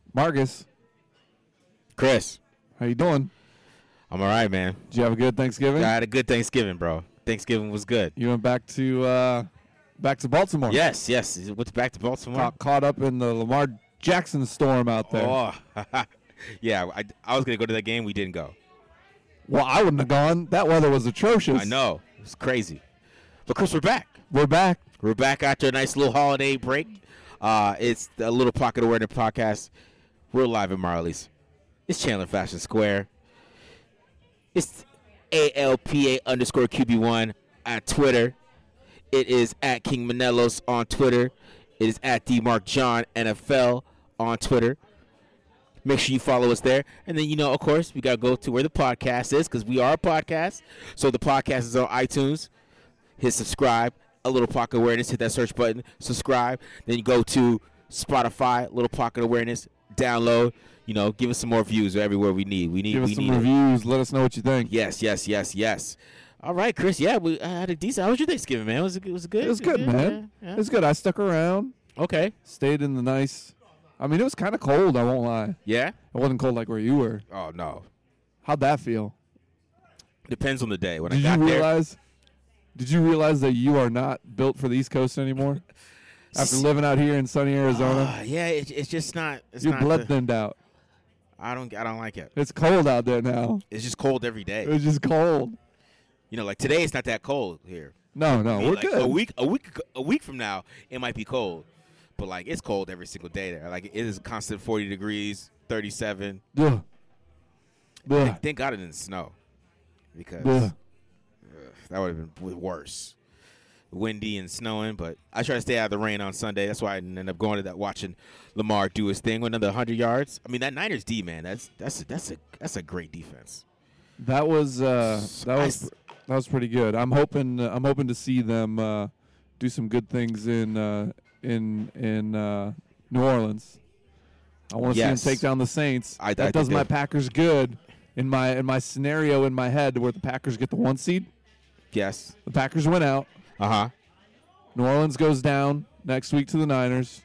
Marcus, Chris, how you doing? I'm all right, man. Did you have a good Thanksgiving? I had a good Thanksgiving, bro. Thanksgiving was good. You went back to Baltimore. Yes. Went back to Baltimore. Caught up in the Lamar Jackson storm out there. Oh, yeah. I was going to go to that game. We didn't go. Well, I wouldn't have gone. That weather was atrocious. I know. It's crazy. But, Chris, we're back. We're back. We're back after a nice little holiday break. It's the Little Pocket Awareness Podcast. We're live in Marley's. It's Chandler Fashion Square. It's ALPA_QB1 at Twitter. It is at King Manelos on Twitter. It is at DMarkJohn NFL on Twitter. Make sure you follow us there. And then, of course, we got to go to where the podcast is because we are a podcast. So the podcast is on iTunes. Hit subscribe. A Little Pocket Awareness. Hit that search button. Subscribe. Then you go to Spotify. Little Pocket Awareness. Download. Give us some more views everywhere we need. Give us some reviews. Let us know what you think. Yes. All right, Chris. Yeah, we had a decent. How was your Thanksgiving, man? Was it good? It was good, man. Yeah. It was good. I stuck around. Okay. Stayed in the nice. I mean, it was kind of cold. I won't lie. Yeah. It wasn't cold like where you were. Oh no. How'd that feel? Depends on the day. When Did you realize that you are not built for the East Coast anymore? After living out here in sunny Arizona. Yeah. It's just not. Your blood thinned out. I don't like it. It's cold out there now. It's just cold every day. It's just cold. Like today, it's not that cold here. No, we're good. A week from now, it might be cold, but it's cold every single day there. It is a constant 40 degrees, 37. Yeah. Thank God it didn't snow, because that would have been worse. Windy and snowing, but I try to stay out of the rain on Sunday. That's why I ended up going to that, watching Lamar do his thing with another 100 yards. I mean, that Niners D, man, that's a great defense. That was pretty good. I'm hoping to see them do some good things in New Orleans. I want to see them take down the Saints. That does my Packers good in my scenario in my head where the Packers get the 1 seed. Yes, the Packers win out. New Orleans goes down next week to the Niners.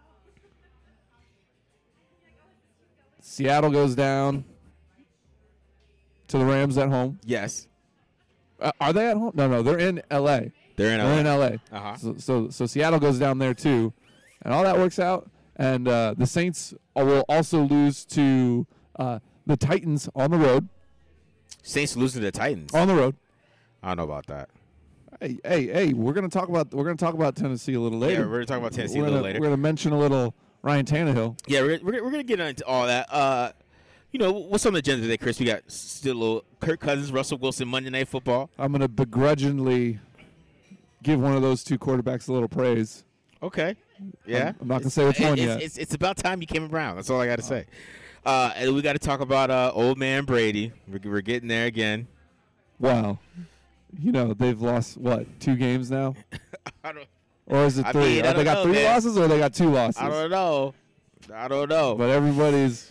Seattle goes down to the Rams at home. Yes. Are they at home? No, they're in L.A. They're in LA. So Seattle goes down there too, and all that works out. And the Saints will also lose to the Titans on the road. Saints losing to the Titans on the road. I don't know about that. Hey, we're gonna talk about Tennessee a little later. Yeah, we're gonna talk about Tennessee a little later. We're gonna mention a little Ryan Tannehill. Yeah, we're gonna get into all that. What's on the agenda today, Chris? We got still a little Kirk Cousins, Russell Wilson, Monday Night Football. I'm gonna begrudgingly give one of those two quarterbacks a little praise. Okay. Yeah. I'm not gonna say which one yet. It's about time you came around. That's all I got to say. And we got to talk about old man Brady. We're getting there again. Wow. They've lost, 2 games now? Or is it 3? They got 3 losses or they got 2 losses? I don't know. But everybody's...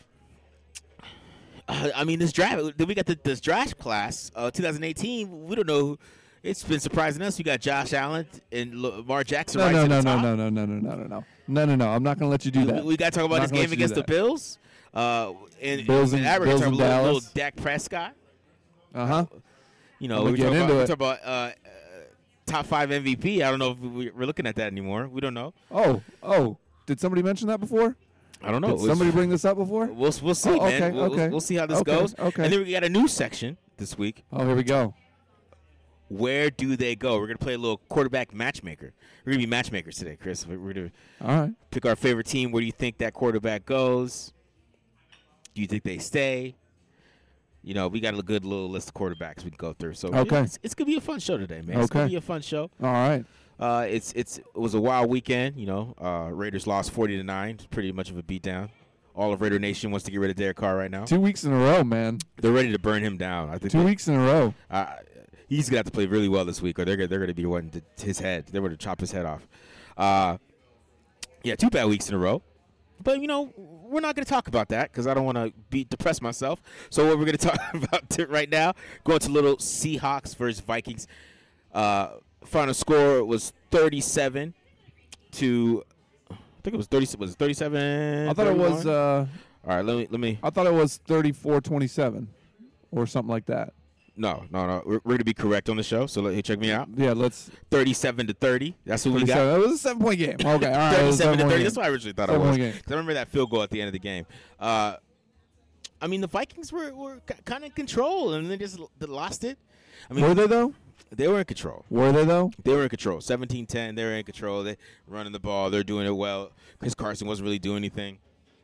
this draft, we got this draft class, 2018. We don't know. It's been surprising us. We got Josh Allen and Lamar Jackson No. I'm not going to let you do that. We got to talk about this game against the Bills. And Bills and Dallas. Little Dak Prescott. We're talking about top 5 MVP. I don't know if we're looking at that anymore. We don't know. Oh. Did somebody mention that before? I don't know. Did somebody bring this up before? We'll see, man. We'll see how this goes. Okay. And then we got a news section this week. Oh, here we go. Where do they go? We're going to play a little quarterback matchmaker. We're going to be matchmakers today, Chris. We're going to pick our favorite team. Where do you think that quarterback goes? Do you think they stay? We got a good little list of quarterbacks we can go through. So it's going to be a fun show today, man. It's going to be a fun show. All right. It was a wild weekend. Raiders lost 40-9. It's pretty much of a beatdown. All of Raider Nation wants to get rid of Derek Carr right now. 2 weeks in a row, man. They're ready to burn him down. I think 2 weeks in a row. He's gonna have to play really well this week, or they're gonna be wanting his head. They're gonna chop his head off. 2 bad weeks in a row. But we're not gonna talk about that because I don't want to depress myself. So what we're gonna talk about right now, going to little Seahawks versus Vikings. Final score was 37 to think it was 30. Was it 37? I thought it was. 31? All right, let me. I thought it was 34-27, or something like that. No. We're going to be correct on the show, so check me out. Yeah, let's. 37-30. That's what we got. It was a 7-point game. Okay, all right. 37-30. That's what I originally thought it was. Game. 'Cause I remember that field goal at the end of the game. I mean, the Vikings were kind of in control, and they just lost it. I mean, were they though? They were in control. Were they though? They were in control. 17-10. They were in control. They running the ball. They're doing it well. Chris Carson wasn't really doing anything.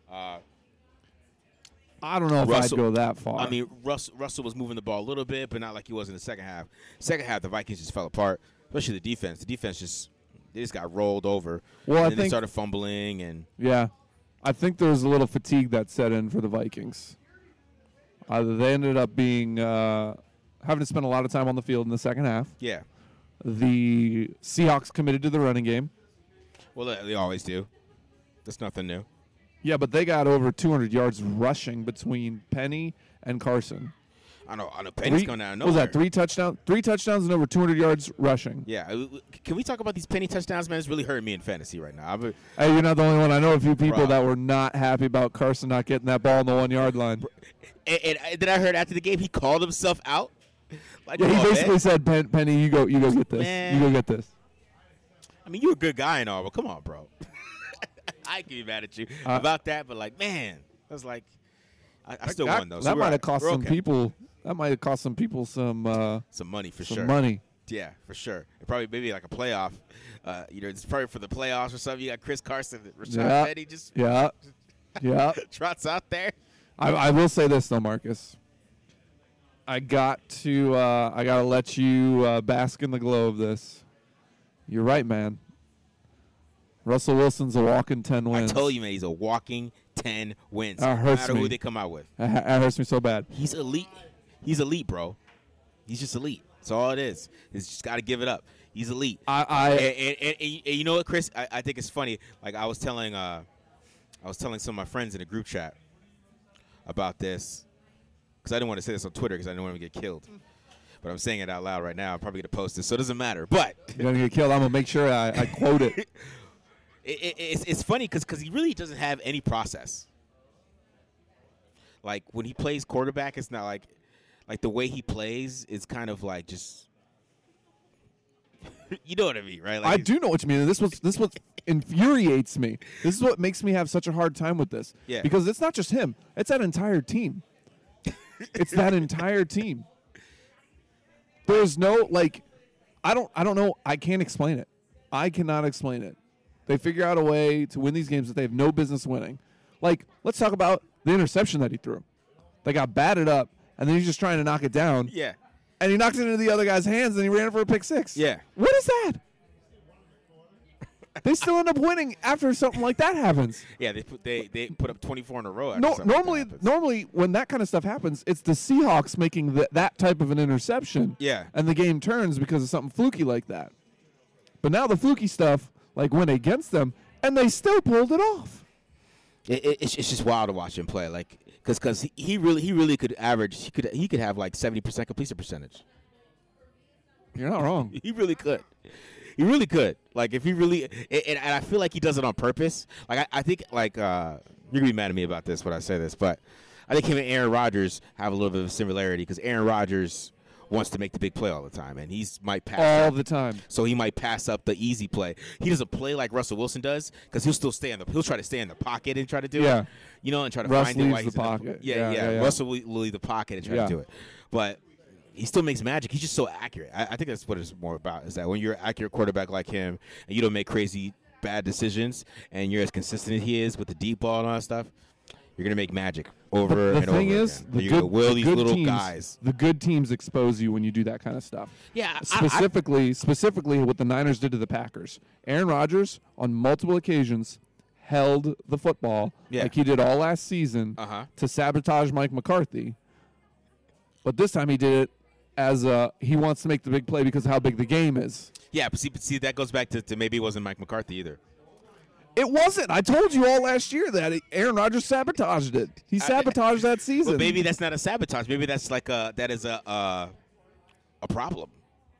I don't know if I'd go that far. I mean, Russell was moving the ball a little bit, but not like he was in the second half. Second half, the Vikings just fell apart, especially the defense. The defense just got rolled over. Well, and then they started fumbling and. Yeah, I think there was a little fatigue that set in for the Vikings. They ended up being having to spend a lot of time on the field in the second half. Yeah. The Seahawks committed to the running game. Well, they always do. That's nothing new. Yeah, but they got over 200 yards rushing between Penny and Carson. I know. Penny's going down. What was that? 3 touchdowns? 3 touchdowns and over 200 yards rushing. Yeah. Can we talk about these Penny touchdowns, man? It's really hurting me in fantasy right now. Hey, you're not the only one. I know a few people that were not happy about Carson not getting that ball on the 1-yard line. And then I heard after the game he called himself out. Like, yeah, he basically said, "Penny, you go get this. Man. You go get this." I mean, you're a good guy and all, but come on, bro. I can be mad at you about that, but like, man, I was like, I still won though. So that might have cost some okay. people. That might have cost some people some money for sure. Some money. Yeah, for sure. And probably maybe like a playoff. It's probably for the playoffs or something. You got Chris Carson, Rashad Penny just trots out there. I will say this though, Marcus. I gotta let you bask in the glow of this. You're right, man. Russell Wilson's a walking 10 wins. I told you, man, he's a walking 10 wins. That no hurts matter me. who they come out with. That hurts me so bad. He's elite. He's elite, bro. He's just elite. That's all it is. He's just got to give it up. He's elite. And you know what, Chris? I think it's funny. Like I was telling some of my friends in a group chat about this because I didn't want to say this on Twitter because I didn't want to get killed. But I'm saying it out loud right now. I'm probably going to post it, so it doesn't matter. But you're going to get killed. I'm going to make sure I quote it. It's funny because he really doesn't have any process. Like when he plays quarterback, it's not like the way he plays is kind of like just you know what I mean, right? Like I do know what you mean. This what infuriates me. This is what makes me have such a hard time with this. Yeah. Because it's not just him. It's that entire team. It's that entire team. There's no I don't know. I can't explain it. I cannot explain it. They figure out a way to win these games that they have no business winning. Like, let's talk about the interception that he threw. They got batted up, and then he's just trying to knock it down. Yeah. And he knocked it into the other guy's hands, and he ran it for a pick six. Yeah. What is that? They still end up winning after something like that happens. Yeah, they put up 24 in a row. Normally when that kind of stuff happens, it's the Seahawks making that type of an interception. Yeah. And the game turns because of something fluky like that. But now the fluky stuff went against them, and they still pulled it off. It's just wild to watch him play, because he really could average. He could have 70% completion percentage. You're not wrong. He really could. He really could. If he really, and I feel like he does it on purpose. I think you're gonna be mad at me about this when I say this, but I think him and Aaron Rodgers have a little bit of a similarity because Aaron Rodgers wants to make the big play all the time, and might pass all the time. So he might pass up the easy play. He doesn't play like Russell Wilson does because he'll try to stay in the pocket and try to do it. And try to find it while he's in the pocket. Yeah. Russell will leave the pocket and try to do it, but he still makes magic. He's just so accurate. I think that's what it's more about. Is that when you're an accurate quarterback like him and you don't make crazy bad decisions and you're as consistent as he is with the deep ball and all that stuff, you're gonna make magic over and over. The thing is, the good teams expose you when you do that kind of stuff. Yeah, specifically what the Niners did to the Packers. Aaron Rodgers on multiple occasions held the football like he did all last season to sabotage Mike McCarthy. But this time he did it as he wants to make the big play because of how big the game is. Yeah, but see that goes back to maybe it wasn't Mike McCarthy either. It wasn't. I told you all last year that Aaron Rodgers sabotaged it. He sabotaged that season. But maybe that's not a sabotage. Maybe that's that is a problem.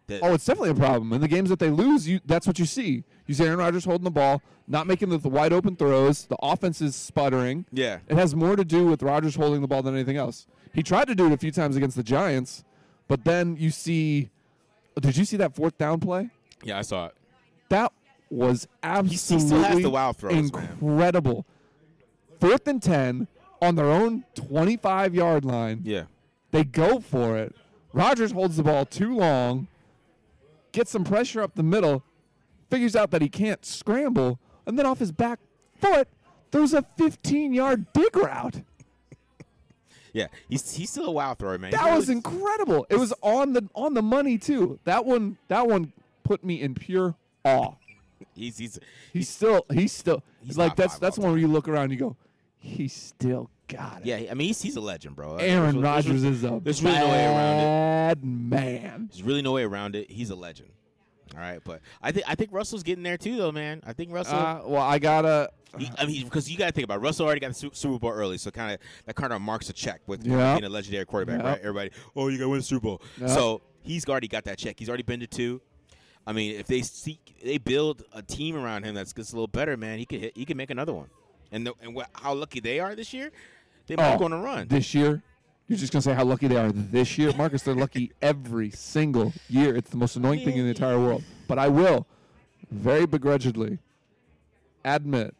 Oh, it's definitely a problem. In the games that they lose, that's what you see. You see Aaron Rodgers holding the ball, not making the wide open throws. The offense is sputtering. Yeah. It has more to do with Rodgers holding the ball than anything else. He tried to do it a few times against the Giants, but then you see – did you see that fourth down play? Yeah, I saw it. That was absolutely he still has the wild throws, incredible. Man. 4th and 10 on their own 25-yard line. Yeah. They go for it. Rodgers holds the ball too long, gets some pressure up the middle, figures out that he can't scramble, and then off his back foot, throws a 15-yard dig route. Yeah, he's still a wild thrower, man. That was incredible. It was on the money too. That one put me in pure awe. He's still like that's one where you look around and you go, he still got it. Yeah, I mean he's a legend, bro. Aaron Rodgers is a there's really no way around it. bad man. There's really no way around it. He's a legend. All right, but I think Russell's getting there too, though, man. I think Russell. Well, I gotta. Because you gotta think about it. Russell already got the Super Bowl early, so that kind of marks a check with being a legendary quarterback, right? Everybody, you gotta win the Super Bowl. Yep. So he's already got that check. He's already been to 2. I mean, if they build a team around him that's gets a little better, man, he can make another one. And how lucky they are this year, they might go on a run this year. You're just going to say how lucky they are this year? Marcus, they're lucky every single year. It's the most annoying thing in the entire world. But I will, very begrudgingly, admit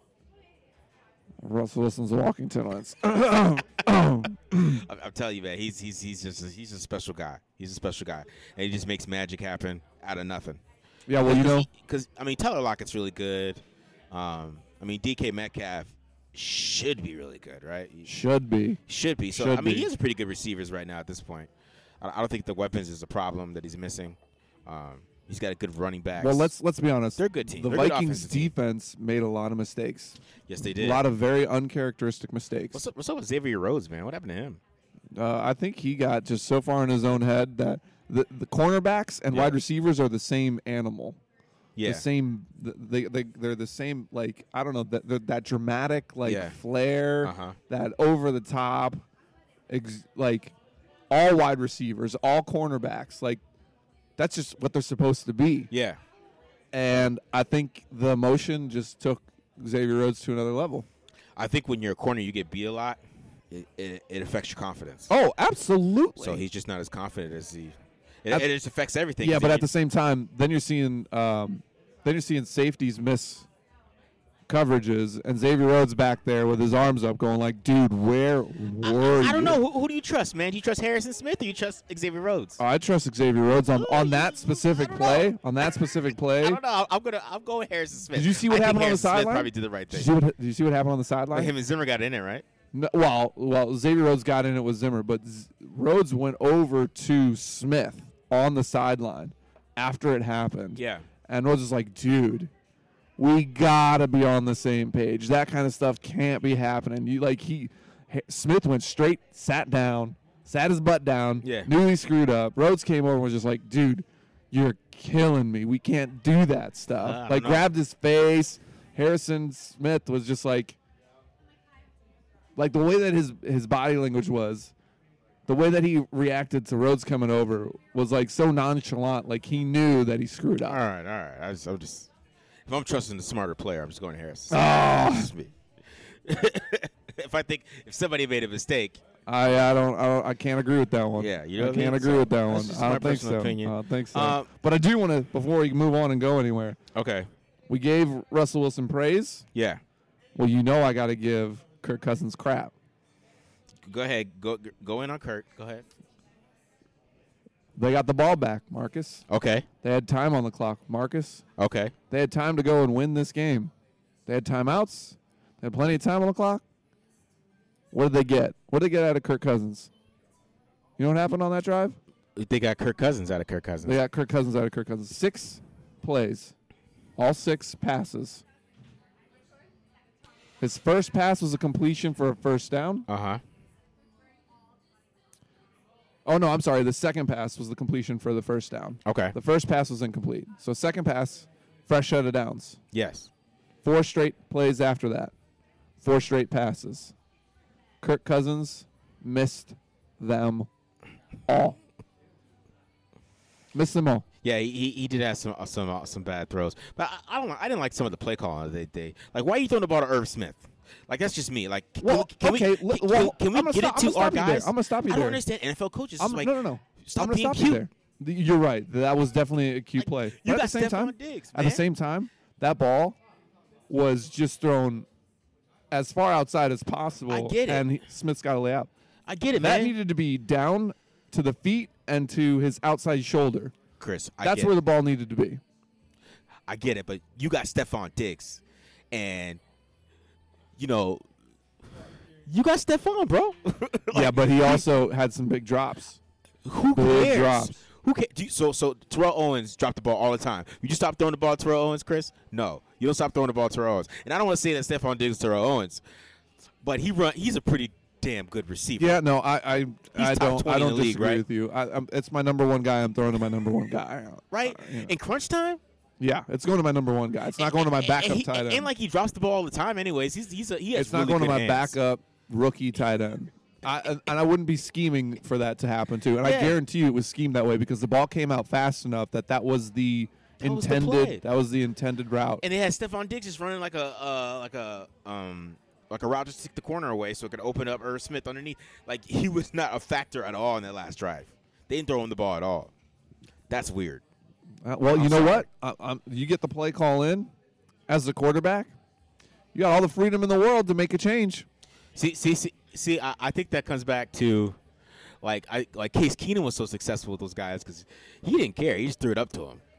Russell Wilson's a walking talent. I'm telling you, man, he's just a special guy. He's a special guy. And he just makes magic happen out of nothing. Yeah, well, Because, Tyler Lockett's really good. DK Metcalf should be really good, right? Should be. So, he has pretty good receivers right now at this point. I don't think the weapons is a problem that he's missing. He's got a good running back. Well, let's be honest. They're a good team. The Vikings defense made a lot of mistakes. Yes, they did. A lot of very uncharacteristic mistakes. What's up with Xavier Rhodes, man? What happened to him? I think he got just so far in his own head that the cornerbacks and wide receivers are the same animal. Yeah. The same. They're the same. Like, I don't know, that dramatic flair, that over the top, like all wide receivers, all cornerbacks, like that's just what they're supposed to be. Yeah. And I think the emotion just took Xavier Rhodes to another level. I think when you're a corner, you get beat a lot. It affects your confidence. Oh, absolutely. So he's just not as confident as he. It just affects everything. Yeah, but at the same time, then you're seeing safeties miss coverages, and Xavier Rhodes back there with his arms up, going like, "Dude, where were you?" I don't know. Who do you trust, man? Do you trust Harrison Smith or you trust Xavier Rhodes? I trust Xavier Rhodes on that specific play. On that specific play, I don't know. I'm going with Harrison Smith. Did you see what happened on the sideline? Probably did the right thing. Did you see what happened on the sideline? Him and Zimmer got in it, right? No, well, Xavier Rhodes got in it with Zimmer, but Rhodes went over to Smith on the sideline after it happened. Yeah. And Rhodes was like, "Dude, we gotta be on the same page. That kind of stuff can't be happening." Smith went straight, sat his butt down, knew he screwed up. Rhodes came over and was just like, "Dude, you're killing me. We can't do that stuff." Grabbed his face. Harrison Smith was just like the way that his body language was, the way that he reacted to Rhodes coming over was like so nonchalant, like he knew that he screwed up. All right. I'm just if I'm trusting the smarter player, I'm just going to Harrison. Oh. Me. if somebody made a mistake, I can't agree with that one. Yeah, I can't agree with that one. I don't think so. But I do want to, before we move on and go anywhere. Okay. We gave Russell Wilson praise. Yeah. Well, I got to give Kirk Cousins crap. Go ahead. Go in on Kirk. Go ahead. They got the ball back, Marcus. Okay. They had time on the clock, Marcus. Okay. They had time to go and win this game. They had timeouts. They had plenty of time on the clock. What did they get? What did they get out of Kirk Cousins? You know what happened on that drive? They got Kirk Cousins out of Kirk Cousins. They got Kirk Cousins out of Kirk Cousins. 6 plays. All 6 passes. His first pass was a completion for a first down. Uh-huh. Oh, no, I'm sorry. The second pass was the completion for the first down. Okay. The first pass was incomplete. So second pass, fresh set of downs. Yes. 4 straight plays after that. 4 straight passes. Kirk Cousins missed them all. Missed them all. Yeah, he did have some bad throws, but I didn't like some of the play calling they like. Why are you throwing the ball to Irv Smith? Like that's just me. Like can we get it to our guys? I'm gonna stop you there. I don't understand NFL coaches. Like, no. Stop I'm gonna being stop you cute. there. You're right. That was definitely a cute play. You But got Stephon Diggs, at the same time, that ball was just thrown as far outside as possible. I get it. And Smith's got to lay out. I get it, That man. needed to be down to the feet and to his outside shoulder. Chris, That's where the ball needed to be. I get it, but you got Stephon Diggs, and you know you got Stephon, bro. Yeah, but he also had some big drops. Who Big cares? drops. Who cares? So Terrell Owens dropped the ball all the time. You just stop throwing the ball to Terrell Owens, Chris? No, you don't stop throwing the ball to Terrell Owens. And I don't want to say that Stephon Diggs is Terrell Owens, but he's a pretty damn good receiver. Yeah, no, I don't in the league, disagree right? with you. It's my number one guy. I'm throwing to my number one guy. Right? In crunch time? Yeah, it's going to my number one guy. It's not going to my backup tight end. And like he drops the ball all the time anyways. He has It's not really going to good my hands. backup rookie tight end. And I wouldn't be scheming for that to happen too. And I Yeah. guarantee you it was schemed that way because the ball came out fast enough that was the That was the intended. play. That was the intended route. And they had Stephon Diggs just running like a route to stick the corner away so it could open up Irv Smith underneath. Like he was not a factor at all in that last drive. They didn't throw him the ball at all. That's weird. Well, you know what? You get the play call in as the quarterback. You got all the freedom in the world to make a change. See. I think that comes back to like Case Keenum was so successful with those guys because he didn't care. He just threw it up to him.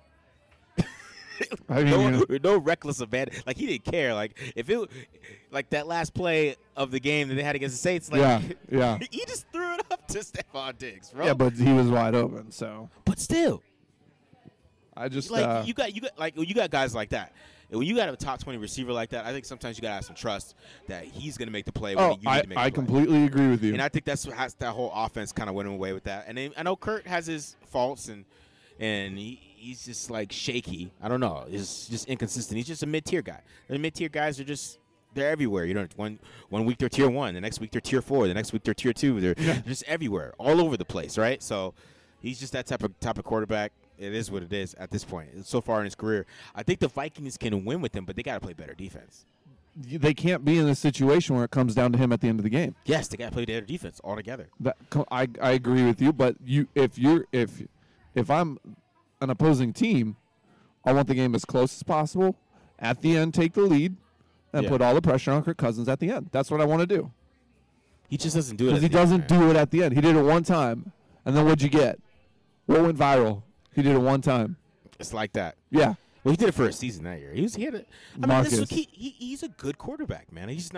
I mean, No reckless abandon. Like he didn't care. Like if it, like that last play of the game that they had against the Saints. Like, yeah. He just threw it up to Stephon Diggs, bro. Yeah, but he was wide open. So But still, I just like you got guys like that. And when you got a top 20 receiver like that, I think sometimes you got to have some trust that he's going to make the play. When you need to make the play. I completely agree with you. And I think that's what that whole offense kind of went away with that. And then, I know Kurt has his faults and he's just like shaky. I don't know. He's just inconsistent. He's just a mid-tier guy. The mid-tier guys are they're everywhere. You know, one week they're tier 1, the next week they're tier 4, the next week they're tier 2. They're just everywhere, all over the place, right? So he's just that type of quarterback. It is what it is at this point. So far in his career, I think the Vikings can win with him, but they got to play better defense. They can't be in a situation where it comes down to him at the end of the game. Yes, they got to play better defense altogether. I agree with you, but if I'm an opposing team, I want the game as close as possible. At the end, take the lead and put all the pressure on Kirk Cousins at the end. That's what I want to do. He just doesn't do it. Because he doesn't do it at the end. He did it one time, and then what'd you get? What went viral? He did it one time. It's like that. Yeah. Well, he did it for a season that year. He's a good quarterback, man. He's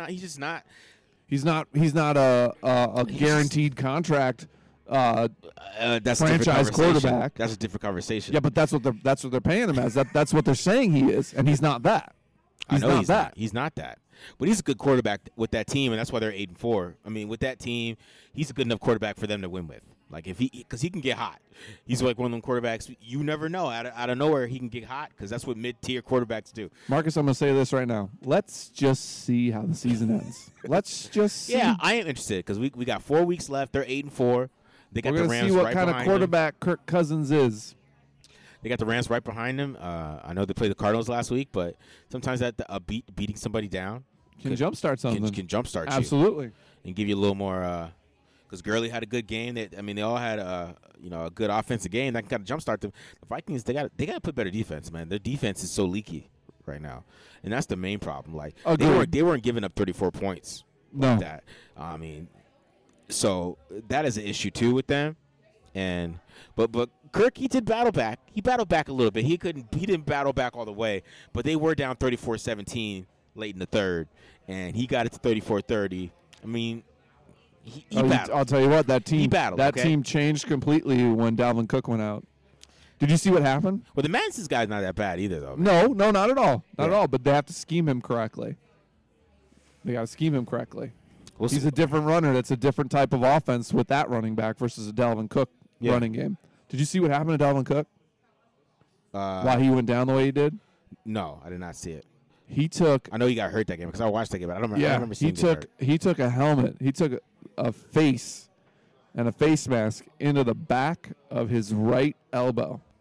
not a guaranteed contract that's franchise quarterback. That's a different conversation. Yeah, but that's what they're paying him as. That's what they're saying he is, and he's not that. He's not that. But he's a good quarterback with that team, and that's why they're 8-4. I mean, with that team, he's a good enough quarterback for them to win with. Like because he can get hot. He's like one of them quarterbacks. You never know out of nowhere he can get hot because that's what mid-tier quarterbacks do. Marcus, I'm gonna say this right now. Let's just see how the season ends. Let's just see. Yeah, I am interested because we got 4 weeks left. They're 8-4. They got We're the gonna Rams see what right kind of behind quarterback Kirk Cousins is. They got the Rams right behind them. I know they played the Cardinals last week, but sometimes that beating somebody down can jumpstart something. Can jumpstart you. Absolutely. And give you a little more. Because Gurley had a good game. They all had a good offensive game that can kind of jumpstart them. The Vikings they got to put better defense, man. Their defense is so leaky right now, and that's the main problem. Like they weren't giving up 34 points. No. Like that. I mean, so that is an issue too with them. And but Kirk, he did battle back. He battled back a little bit. He didn't battle back all the way, but they were down 34-17 late in the third, and he got it to 34-30. I mean. He battled. I'll tell you what, that team team changed completely when Dalvin Cook went out. Did you see what happened? Well, the Madison's guy's not that bad either, though. No, not at all. Not at all. But they have to scheme him correctly. They got to scheme him correctly. He's a different runner. That's a different type of offense with that running back versus a Dalvin Cook running game. Did you see what happened to Dalvin Cook? Why he went down the way he did? No, I did not see it. I know he got hurt that game because I watched that game, but I don't remember seeing him. He took a helmet. He took a face and a face mask into the back of his right elbow.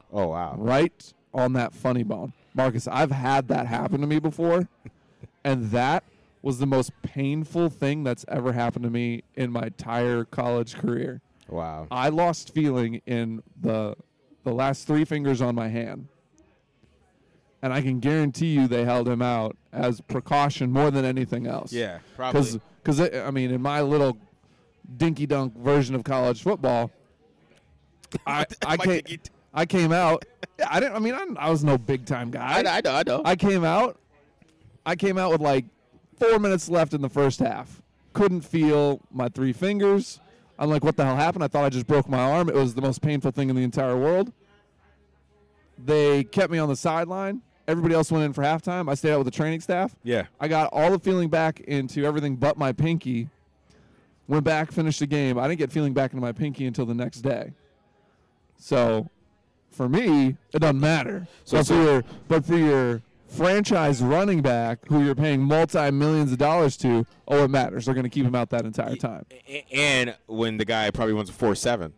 Oh, wow. right on that funny bone. Marcus, I've had that happen to me before, and that was the most painful thing that's ever happened to me in my entire college career. Wow. I lost feeling in the last 3 fingers on my hand. And I can guarantee you they held him out as precaution more than anything else. Yeah, probably. Because, I mean, in my little dinky-dunk version of college football, I came out. I was no big-time guy. I know. I came out with like 4 minutes left in the first half. Couldn't feel my 3 fingers. I'm like, what the hell happened? I thought I just broke my arm. It was the most painful thing in the entire world. They kept me on the sideline. Everybody else went in for halftime. I stayed out with the training staff. Yeah. I got all the feeling back into everything but my pinky. Went back, finished the game. I didn't get feeling back into my pinky until the next day. So, for me, it doesn't matter. But for your franchise running back, who you're paying multi-millions of dollars to, it matters. They're going to keep him out that entire time. And when the guy probably runs a 4.7.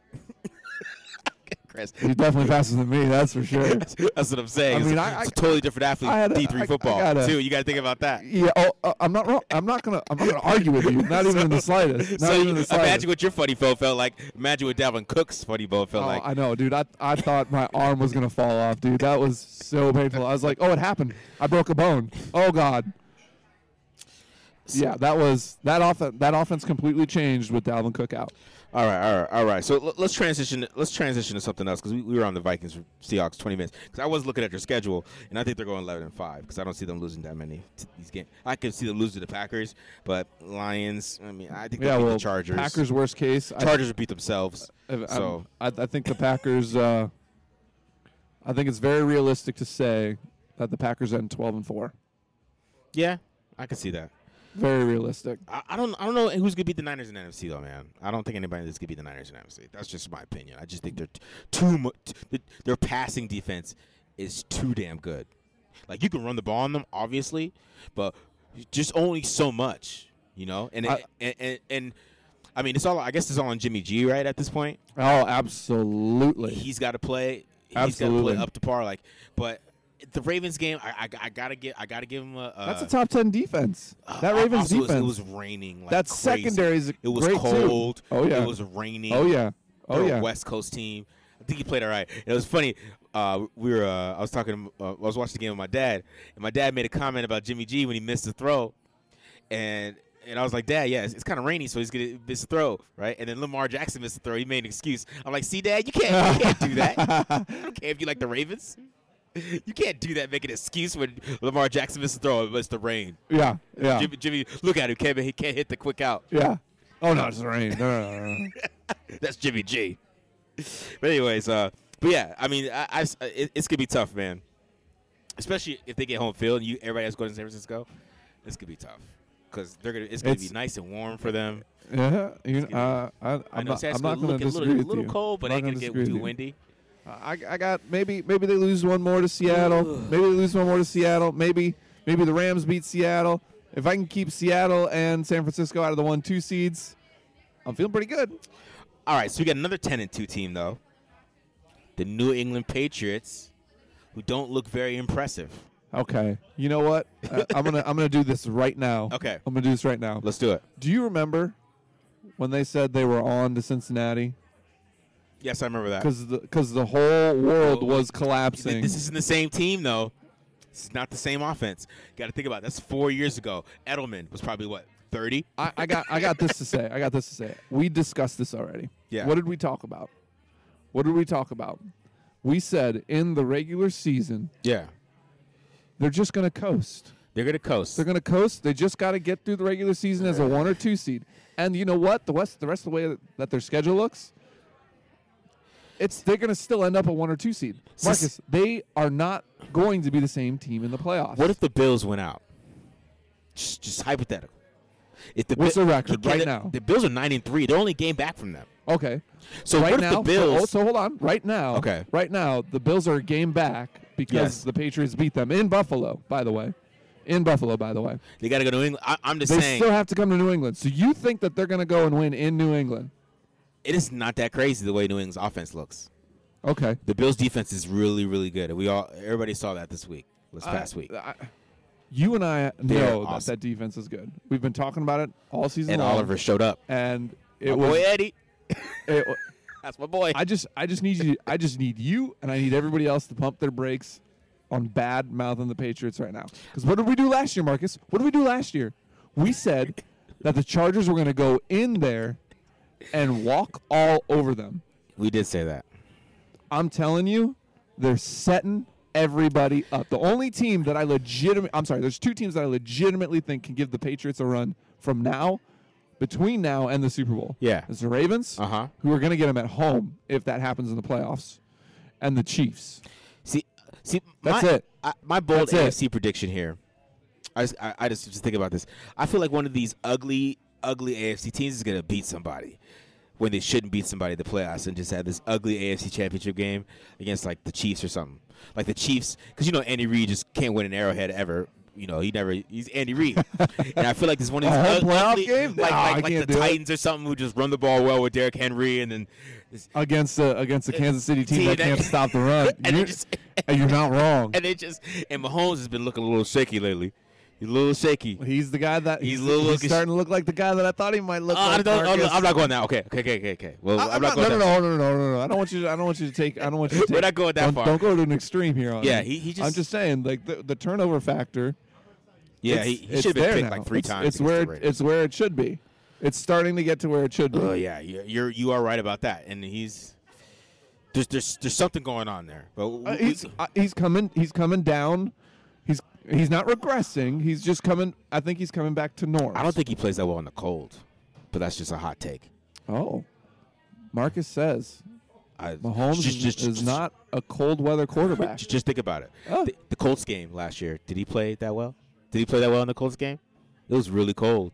Chris. He's definitely faster than me, that's for sure. That's what I'm saying. I mean, it's a totally different athlete. D3 football too. You got to think about that. Yeah. I'm not wrong. I'm not gonna argue with you. Not even in the slightest. Imagine what your funny bone felt like. Imagine what Dalvin Cook's funny bone felt like. I know, dude. I thought my arm was gonna fall off, dude. That was so painful. I was like, it happened. I broke a bone. Oh God. Yeah, that offense completely changed with Dalvin Cook out. All right. So let's transition to something else because we were on the Vikings Seahawks 20 minutes because I was looking at their schedule and I think they're going 11-5 because I don't see them losing that many these games. I could see them lose to the Packers, but Lions. I mean, I think they'll beat the Chargers. Packers worst case. Chargers would beat themselves. I think the Packers. I think it's very realistic to say that the Packers end 12-4. Yeah, I can see that. Very realistic. I don't know who's gonna beat the Niners in the NFC though, man. I don't think anybody that's gonna beat the Niners in the NFC. That's just my opinion. I just think they're too much. Their passing defense is too damn good. Like you can run the ball on them, obviously, but just only so much, you know. And I mean, it's all. I guess it's all on Jimmy G, right? At this point. Oh, absolutely. He's got to play. Absolutely. He's got to play up to par. Like, but. The Ravens game, I gotta give him a. That's a top 10 defense. That Ravens defense. It was raining. Like that crazy. Secondary is It was great cold. Too. Oh yeah. It was raining. Oh yeah. They're a West Coast team. I think he played all right. It was funny. I was watching the game with my dad, and my dad made a comment about Jimmy G when he missed the throw, and I was like, Dad, yeah, it's kind of rainy, so he's gonna miss a throw, right? And then Lamar Jackson missed the throw. He made an excuse. I'm like, see, Dad, you can't do that. I don't care if you like the Ravens. You can't do that, make an excuse when Lamar Jackson misses the throw. It's the rain. Yeah. Jimmy, look at him, Kevin. He can't hit the quick out. Yeah. Oh, no, it's the rain. No. That's Jimmy G. But anyways, but yeah, I mean, it's going to be tough, man. Especially if they get home field and everybody else going to San Francisco. It's going to be tough because it's going to be nice and warm for them. Yeah. I'm not going to disagree with you. A little cold, but ain't going to get too windy. I got maybe they lose one more to Seattle. Maybe the Rams beat Seattle. If I can keep Seattle and San Francisco out of the 1-2 seeds, I'm feeling pretty good. All right, so we got another 10-2 team though. The New England Patriots, who don't look very impressive. Okay, you know what? I'm gonna do this right now. Okay, I'm gonna do this right now. Let's do it. Do you remember when they said they were on to Cincinnati? Yes, I remember that. Because the whole world was collapsing. This isn't the same team, though. This is not the same offense. Got to think about it. That's 4 years ago. Edelman was probably, 30? I got this to say. We discussed this already. Yeah. What did we talk about? We said in the regular season, yeah, they're just going to coast. They're going to coast. They just got to get through the regular season as a 1 or 2 seed. And you know what? The rest of the way that their schedule looks, they're going to still end up a 1 or 2 seed. Marcus, they are not going to be the same team in the playoffs. What if the Bills went out? Just hypothetical. What's the record right now? The Bills are 9-3. They're only game back from them. Okay. So right what now, if the Bills? So hold on. Right now. Okay. Right now, the Bills are a game back because the Patriots beat them in Buffalo. By the way. They got to go to New England. I'm just saying. They still have to come to New England. So you think that they're going to go and win in New England? It is not that crazy the way New England's offense looks. Okay. The Bills' defense is really, really good, and everybody saw that this past week. You and I They're know awesome. that defense is good. We've been talking about it all season And long. Oliver showed up. And My boy Eddie. it, That's my boy. I just need you and I need everybody else to pump their brakes on bad mouthing the Patriots right now. Because what did we do last year, Marcus? What did we do last year? We said that the Chargers were going to go in there and walk all over them. We did say that. I'm telling you, they're setting everybody up. The only team that there's two teams that I legitimately think can give the Patriots a run from between now and the Super Bowl. Yeah. It's the Ravens, who are going to get them at home if that happens in the playoffs, and the Chiefs. See, That's it. My bold That's AFC prediction here. I just think about this. I feel like one of these ugly AFC teams is going to beat somebody when they shouldn't beat somebody in the playoffs, and just have this ugly AFC championship game against like the Chiefs or something. Like the Chiefs, because Andy Reid just can't win an Arrowhead ever. He's Andy Reid. And I feel like this is one of these playoff game? like the Titans or something who just run the ball well with Derrick Henry, and then against the Kansas City team that can't stop the run. And you're not wrong. And Mahomes has been looking a little shaky lately. He's a little shaky. He's the guy that he's starting starting to look like the guy that I thought he might look like. I'm not going that. Okay. Well, I'm not going that. No. I don't want you to take. We're not going that far. Don't go to an extreme here. He just. I'm just saying, like the turnover factor. Yeah, he should have been picked like 3 times. It's where it should be. It's starting to get to where it should be. Oh yeah, you are right about that. And there's something going on there. But he's coming down. He's not regressing. He's just coming. I think he's coming back to norm. I don't think he plays that well in the cold, but that's just a hot take. Oh, Marcus says Mahomes is not a cold weather quarterback. Just think about it. Oh. The Colts game last year, did he play that well? Did he play that well in the Colts game? It was really cold.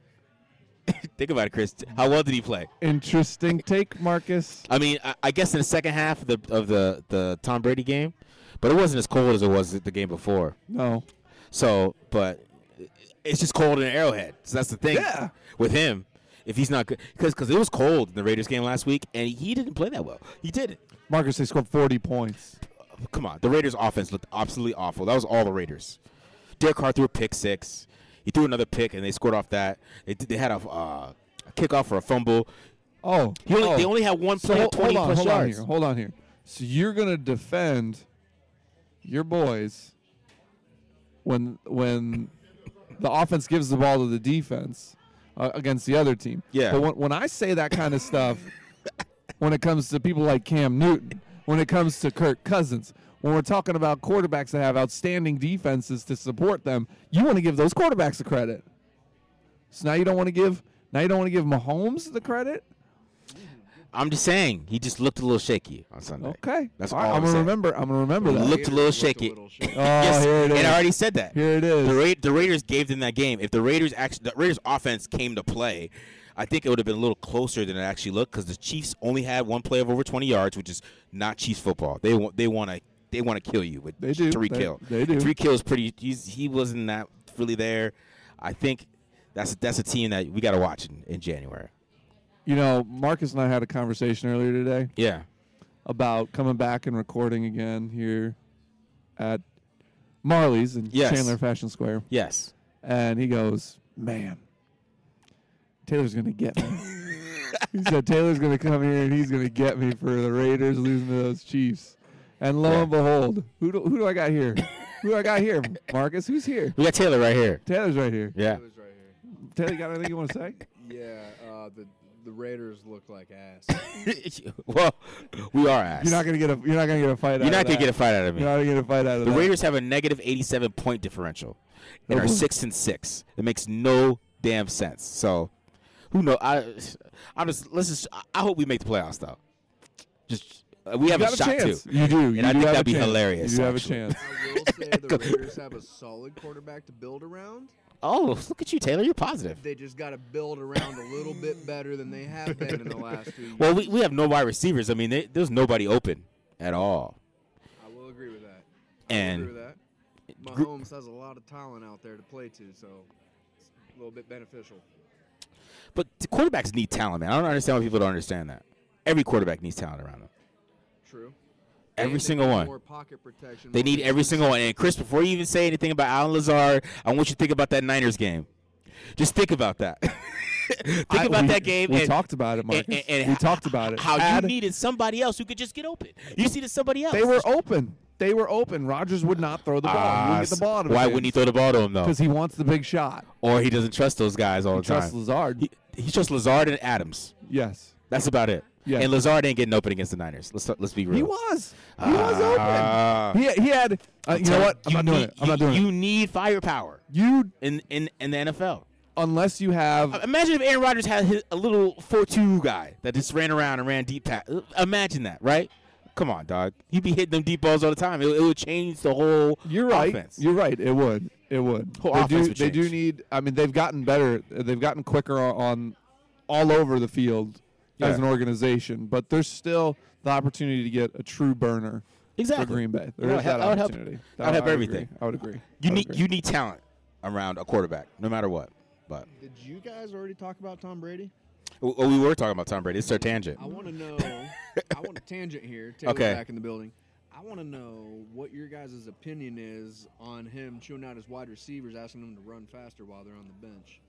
Think about it, Chris. How well did he play? Interesting take, Marcus. I mean, I guess in the second half of the Tom Brady game, but it wasn't as cold as it was the game before. No. So, but it's just cold in Arrowhead. So that's the thing with him. If he's not good, because it was cold in the Raiders game last week, and he didn't play that well. He didn't. Marcus, they scored 40 points. Come on, the Raiders' offense looked absolutely awful. That was all the Raiders. Derek Carr threw a pick 6. He threw another pick, and they scored off that. They had a kickoff for a fumble. Oh, they only had one play of 20-plus yards. Hold on here. So you're going to defend your boys when the offense gives the ball to the defense against the other team. Yeah. But when I say that kind of stuff, when it comes to people like Cam Newton, when it comes to Kirk Cousins, when we're talking about quarterbacks that have outstanding defenses to support them, you want to give those quarterbacks the credit. So now you don't want to give Mahomes the credit? I'm just saying he just looked a little shaky on Sunday. Okay, that's all I'm gonna remember. I'm gonna remember that. Looked a little shaky. Yes, here it is. And I already said that. Here it is. The Raiders gave them that game. If the Raiders offense came to play, I think it would have been a little closer than it actually looked, because the Chiefs only had one play of over 20 yards, which is not Chiefs football. They want to kill you with Tyreek Hill. They do. Tyreek Hill is pretty. He wasn't that really there. I think that's a team that we got to watch in January. You know, Marcus and I had a conversation earlier today. Yeah. About coming back and recording again here at Marley's in Chandler Fashion Square. Yes. And he goes, "Man, Taylor's going to get me." He said, "Taylor's going to come here and he's going to get me for the Raiders losing to those Chiefs." And lo and behold, who do I got here? Who do I got here, Marcus? Who's here? We got Taylor right here. Taylor's right here. Yeah. Taylor's right here. Taylor, you got anything you want to say? Yeah, the Raiders look like ass. Well, we are ass. You're not gonna get a fight. You're not gonna get a fight out of me. You're not gonna get a fight out of the that. Raiders have a negative 87 point differential and are 6-6. It makes no damn sense. So, who knows? I hope we make the playoffs though. We have a shot chance. too. You do. And I think that'd be hilarious. You do have a actually. chance. I will say the Raiders have a solid quarterback to build around. Oh, look at you, Taylor. You're positive. They just got to build around a little bit better than they have been in the last 2 years. Well, we have no wide receivers. I mean, there's nobody open at all. I will agree with that. And Mahomes has a lot of talent out there to play to, so it's a little bit beneficial. But the quarterbacks need talent, man. I don't understand why people don't understand that. Every quarterback needs talent around them. True. Every And they single need one. More pocket protection. They more need every defense. single one. And Chris, before you even say anything about Alan Lazard, I want you to think about that Niners game. Just think about that. Think about that game. We and, talked about it, Marcus. and we talked about it. How Had- you needed somebody else who could just get open. You just needed somebody else. They were open. They were open. Rodgers would not throw the ball. He wouldn't get the ball to Why wouldn't he throw the ball to him though? Because he wants the big shot. Or he doesn't trust those guys all He the time. trusts Lazard. He trusts Lazard and Adams. Yes. That's about it. Yeah. And Lazard ain't getting open against the Niners. Let's be real. He was. He was open. He had. You know what? I'm not doing it. I'm not doing You it. need firepower You in the NFL. unless you have. Imagine if Aaron Rodgers had a little 4-2 guy that just ran around and ran deep pass. Imagine that, right? Come on, dog. He'd be hitting them deep balls all the time. It would change the whole You're right. offense. You're right. It would. It would. Whole They offense do. would They do change. need. I mean, they've gotten better. They've gotten quicker on all over the field as Yeah. an organization, but there's still the opportunity to get a true burner Exactly. for Green Bay. There That is would that help- opportunity. that would help I would everything. agree. I would agree. You I would need agree. you need talent around a quarterback, no matter what. But Did you guys already talk about Tom Brady? we were talking about Tom Brady. It's our tangent. I want to know. I want a tangent here. Taylor Okay. back in the building. I want to know what your guys' opinion is on him chewing out his wide receivers, asking them to run faster while they're on the bench.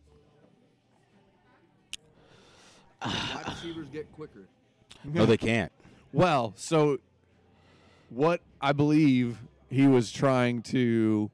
Wide receivers get quicker. No, they can't. Well, so what I believe he was trying to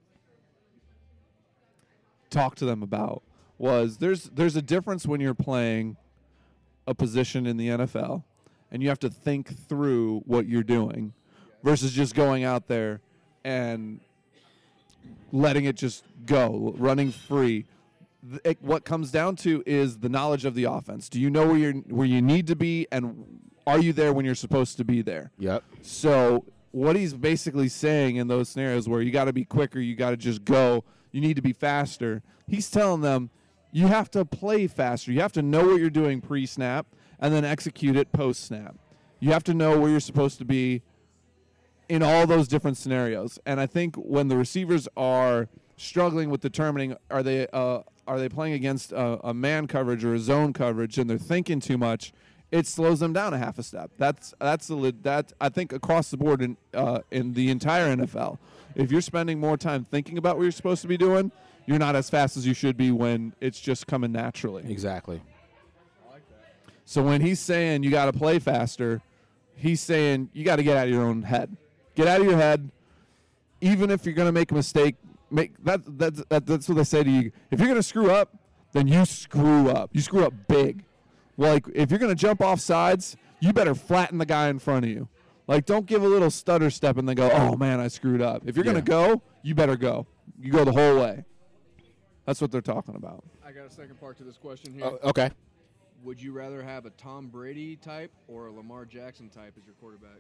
talk to them about was there's a difference when you're playing a position in the NFL and you have to think through what you're doing versus just going out there and letting it just go, running free. What comes down to is the knowledge of the offense. Do you know where you need to be, and are you there when you're supposed to be there? Yep. So what he's basically saying in those scenarios where you got to be quicker, you got to just go, you need to be faster, he's telling them you have to play faster. You have to know what you're doing pre-snap and then execute it post-snap. You have to know where you're supposed to be in all those different scenarios. And I think when the receivers are struggling with determining are they playing against a man coverage or a zone coverage and they're thinking too much, it slows them down a half a step. That's I think across the board in the entire NFL. If you're spending more time thinking about what you're supposed to be doing, you're not as fast as you should be when it's just coming naturally. Exactly. So when he's saying you got to play faster, he's saying you got to get out of your own head. Get out of your head. Even if you're going to make a mistake, that's what they say to you. If you're going to screw up, then you screw up. You screw up big. Like, if you're going to jump off sides, you better flatten the guy in front of you. Like, don't give a little stutter step and then go, oh, man, I screwed up. If you're going to go, you better go. You go the whole way. That's what they're talking about. I got a second part to this question here. Okay. Would you rather have a Tom Brady type or a Lamar Jackson type as your quarterback?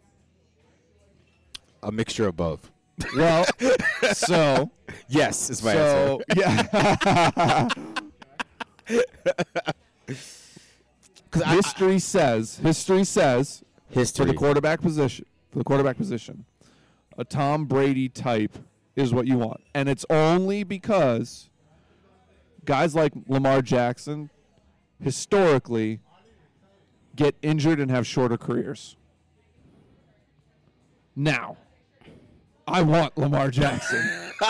A mixture of both. Well, so Yes, is my answer. yeah. History says for the quarterback position, a Tom Brady type is what you want. And it's only because guys like Lamar Jackson historically get injured and have shorter careers. Now, I want Lamar Jackson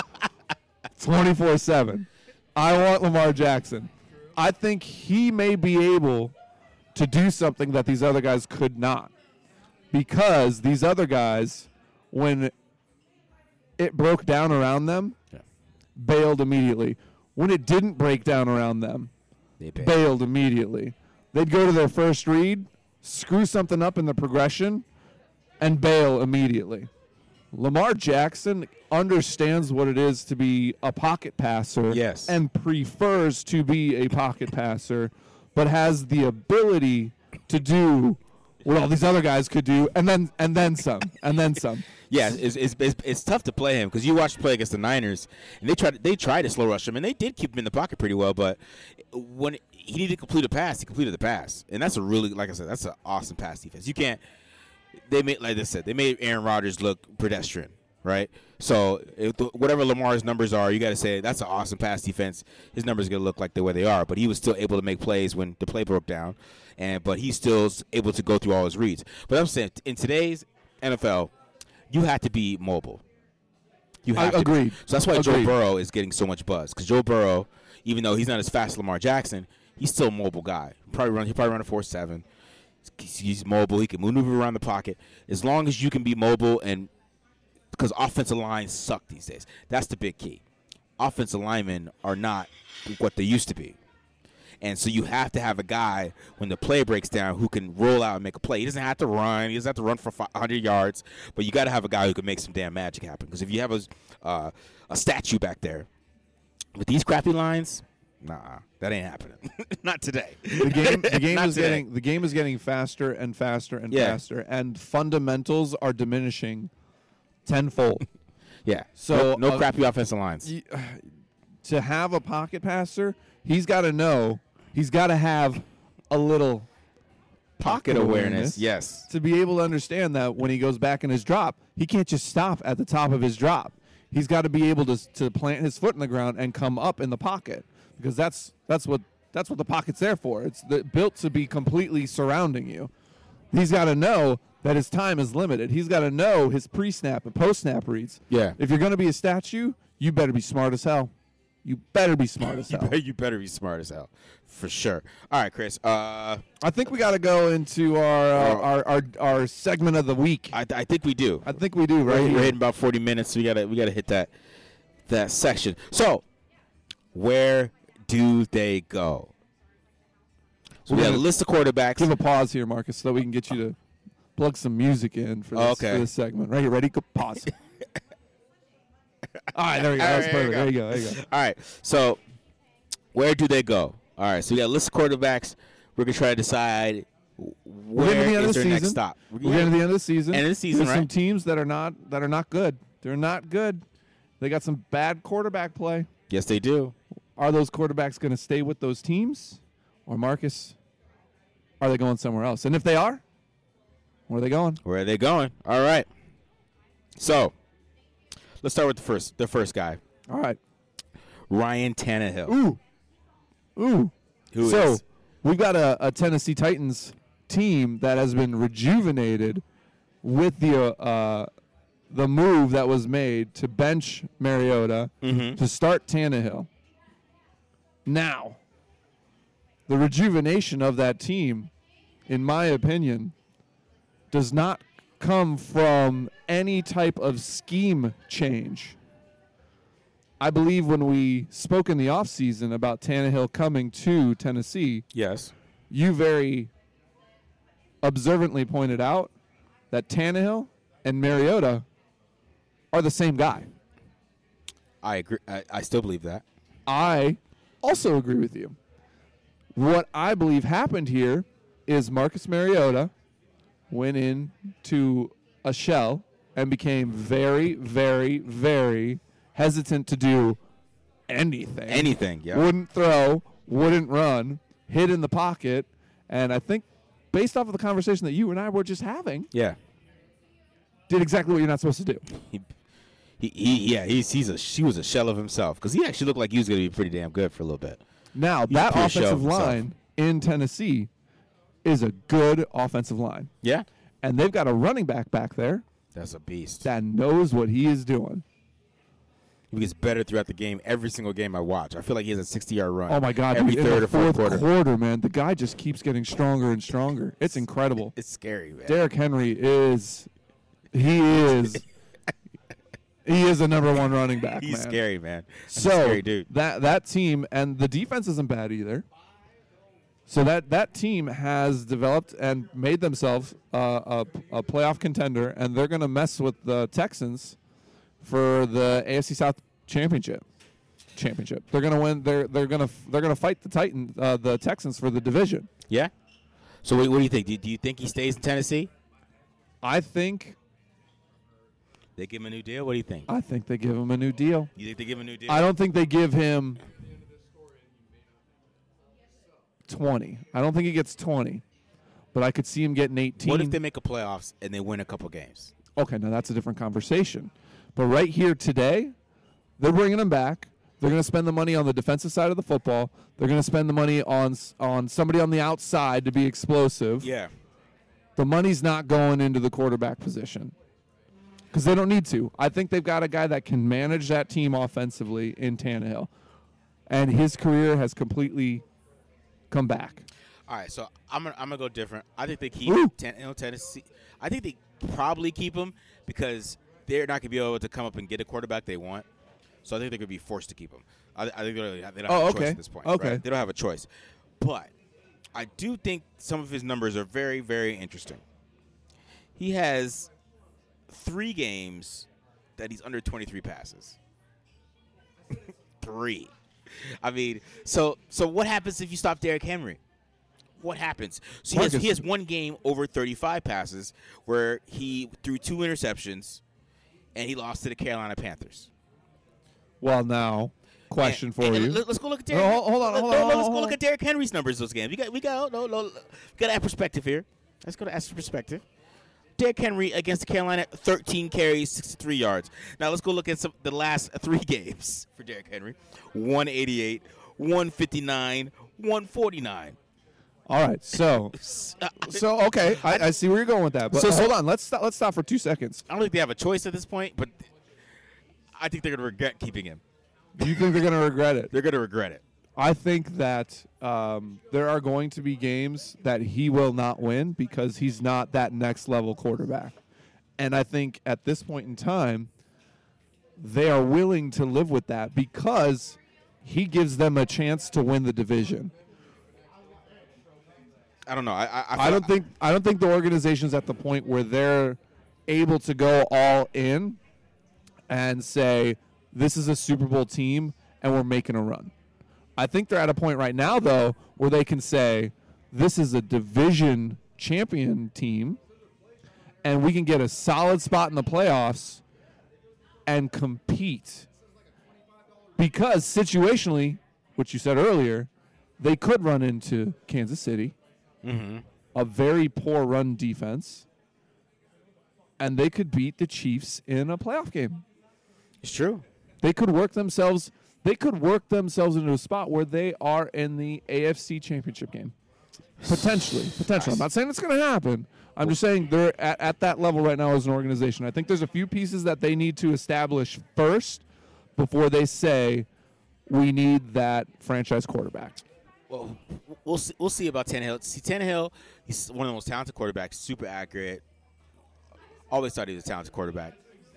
24/7. I want Lamar Jackson. I think he may be able to do something that these other guys could not. Because these other guys, when it broke down around them, bailed immediately. When it didn't break down around them, They pay. bailed immediately. They'd go to their first read, screw something up in the progression, and bail immediately. Lamar Jackson understands what it is to be a pocket passer Yes. and prefers to be a pocket passer, but has the ability to do what all these other guys could do, and then some. Yeah, it's tough to play him because you watch him play against the Niners, and they tried to slow rush him, and they did keep him in the pocket pretty well. But when he needed to complete a pass, he completed the pass, and that's a really, like I said, that's an awesome pass defense. You can't. They made, like I said, they made Aaron Rodgers look pedestrian, right? So whatever Lamar's numbers are, you got to say that's an awesome pass defense. His numbers are gonna look like the way they are, but he was still able to make plays when the play broke down, but he's still able to go through all his reads. But I'm saying in today's NFL, you have to be mobile. You have to. Agreed. So that's why Joe Agreed. Burrow is getting so much buzz. Because Joe Burrow, even though he's not as fast as Lamar Jackson, he's still a mobile guy. He probably run a 4.7. He's mobile. He can maneuver around the pocket. As long as you can be mobile, and because offensive lines suck these days. That's the big key. Offensive linemen are not what they used to be. And so you have to have a guy, when the play breaks down, who can roll out and make a play. He doesn't have to run. He doesn't have to run for 100 yards. But you got to have a guy who can make some damn magic happen. Because if you have a statue back there with these crappy lines, nah, that ain't happening. Not today. The game is getting faster and faster and faster, and fundamentals are diminishing tenfold. Yeah. So no crappy offensive lines. To have a pocket passer, he's got to know. He's got to have a little Pocket awareness. Yes. To be able to understand that when he goes back in his drop, he can't just stop at the top of his drop. He's got to be able to plant his foot in the ground and come up in the pocket, because that's what the pocket's there for. It's built to be completely surrounding you. He's got to know that his time is limited. He's got to know his pre-snap and post-snap reads. Yeah. If you're going to be a statue, you better be smart as hell. You better be smart as hell. You better be smart as hell, for sure. All right, Chris. I think we got to go into our segment of the week. I think we do. I think we do. Right, We're here. hitting about 40 minutes, so we gotta hit that section. So, where do they go? So we got a list of quarterbacks. Give a pause here, Marcus, so that we can get you to plug some music in for this, for this segment. Right, you ready? Go pause. All right, there we go. That was perfect. There you go. All right, so where do they go? All right, so we got a list of quarterbacks. We're going to try to decide where is their next stop. We're getting to the end of the season. End of the season, There's right? some teams that are not good. They're not good. They got some bad quarterback play. Yes, they do. Are those quarterbacks going to stay with those teams? Or, Marcus, are they going somewhere else? And if they are, where are they going? Where are they going? All right. So, let's start with the first guy. All right. Ryan Tannehill. Ooh. Who is? We've got a Tennessee Titans team that has been rejuvenated with the move that was made to bench Mariota to start Tannehill. Now, the rejuvenation of that team, in my opinion, does not come from any type of scheme change. I believe when we spoke in the offseason about Tannehill coming to Tennessee, Yes. you very observantly pointed out that Tannehill and Mariota are the same guy. I agree. I still believe that. I also agree with you. What I believe happened here is Marcus Mariota went into a shell and became very, very, very hesitant to do anything. Anything, yeah. Wouldn't throw, wouldn't run, hid in the pocket, and I think based off of the conversation that you and I were just having, Yeah. did exactly what you're not supposed to do. He was a shell of himself, because he actually looked like he was going to be pretty damn good for a little bit. Now, He's that pretty shell offensive of himself. line in Tennessee is a good offensive line. Yeah. And they've got a running back there That's a beast. that knows what he is doing. He gets better throughout the game. Every single game I watch, I feel like he has a 60-yard run. Oh, my God. Every dude, in third the or fourth quarter. man, the guy just keeps getting stronger and stronger. It's incredible. It's scary, man. Derrick Henry is a number one running back, He's man. scary, man. That's a So scary dude. that team, and the defense isn't bad either. So that team has developed and made themselves a playoff contender, and they're going to mess with the Texans for the AFC South championship. They're going to win. They're going to fight the Texans for the division. Yeah. So what do you think? Do you think he stays in Tennessee? I think They give him a new deal? What do you think? they give him a new deal. You think they give him a new deal? I don't think they give him 20. I don't think he gets 20, but I could see him getting 18. What if they make a playoffs and they win a couple games? Okay, now that's a different conversation. But right here today, they're bringing him back. They're going to spend the money on the defensive side of the football. They're going to spend the money on somebody on the outside to be explosive. Yeah. The money's not going into the quarterback position because they don't need to. I think they've got a guy that can manage that team offensively in Tannehill, and his career has completely come back. All right, so I'm gonna go different. I think they keep Woo. Tennessee. I think they probably keep him because they're not gonna be able to come up and get a quarterback they want. So I think they're gonna be forced to keep him. I think they don't have a choice at this point. Okay. Right? They don't have a choice. But I do think some of his numbers are very, very interesting. He has 3 games that he's under 23 passes. 3. I mean, so what happens if you stop Derrick Henry? What happens? So he has 1 game over 35 passes where he threw 2 interceptions, and he lost to the Carolina Panthers. Well, now, question for you. Let's go look at Derrick. No, hold on. Let's go look at Derrick Henry's numbers those games. We got to add perspective here. Let's go to add perspective. Derrick Henry against the Carolina, 13 carries, 63 yards. Now let's go look at the last 3 games for Derrick Henry. 188, 159, 149. All right, so okay, I see where you're going with that. But hold on, let's stop for 2 seconds. I don't think they have a choice at this point, but I think they're going to regret keeping him. You think they're going to regret it? They're going to regret it. I think that there are going to be games that he will not win because he's not that next level quarterback. And I think at this point in time, they are willing to live with that because he gives them a chance to win the division. I don't know. I don't think the organization's at the point where they're able to go all in and say, this is a Super Bowl team and we're making a run. I think they're at a point right now, though, where they can say, this is a division champion team and we can get a solid spot in the playoffs and compete. Because situationally, which you said earlier, they could run into Kansas City, a very poor run defense, and they could beat the Chiefs in a playoff game. It's true. They could work themselves into a spot where they are in the AFC Championship game. Potentially. I'm not saying it's going to happen. I'm just saying they're at that level right now as an organization. I think there's a few pieces that they need to establish first before they say we need that franchise quarterback. Well, we'll see about Tannehill. See, Tannehill, he's one of the most talented quarterbacks, super accurate. Always thought he was a talented quarterback.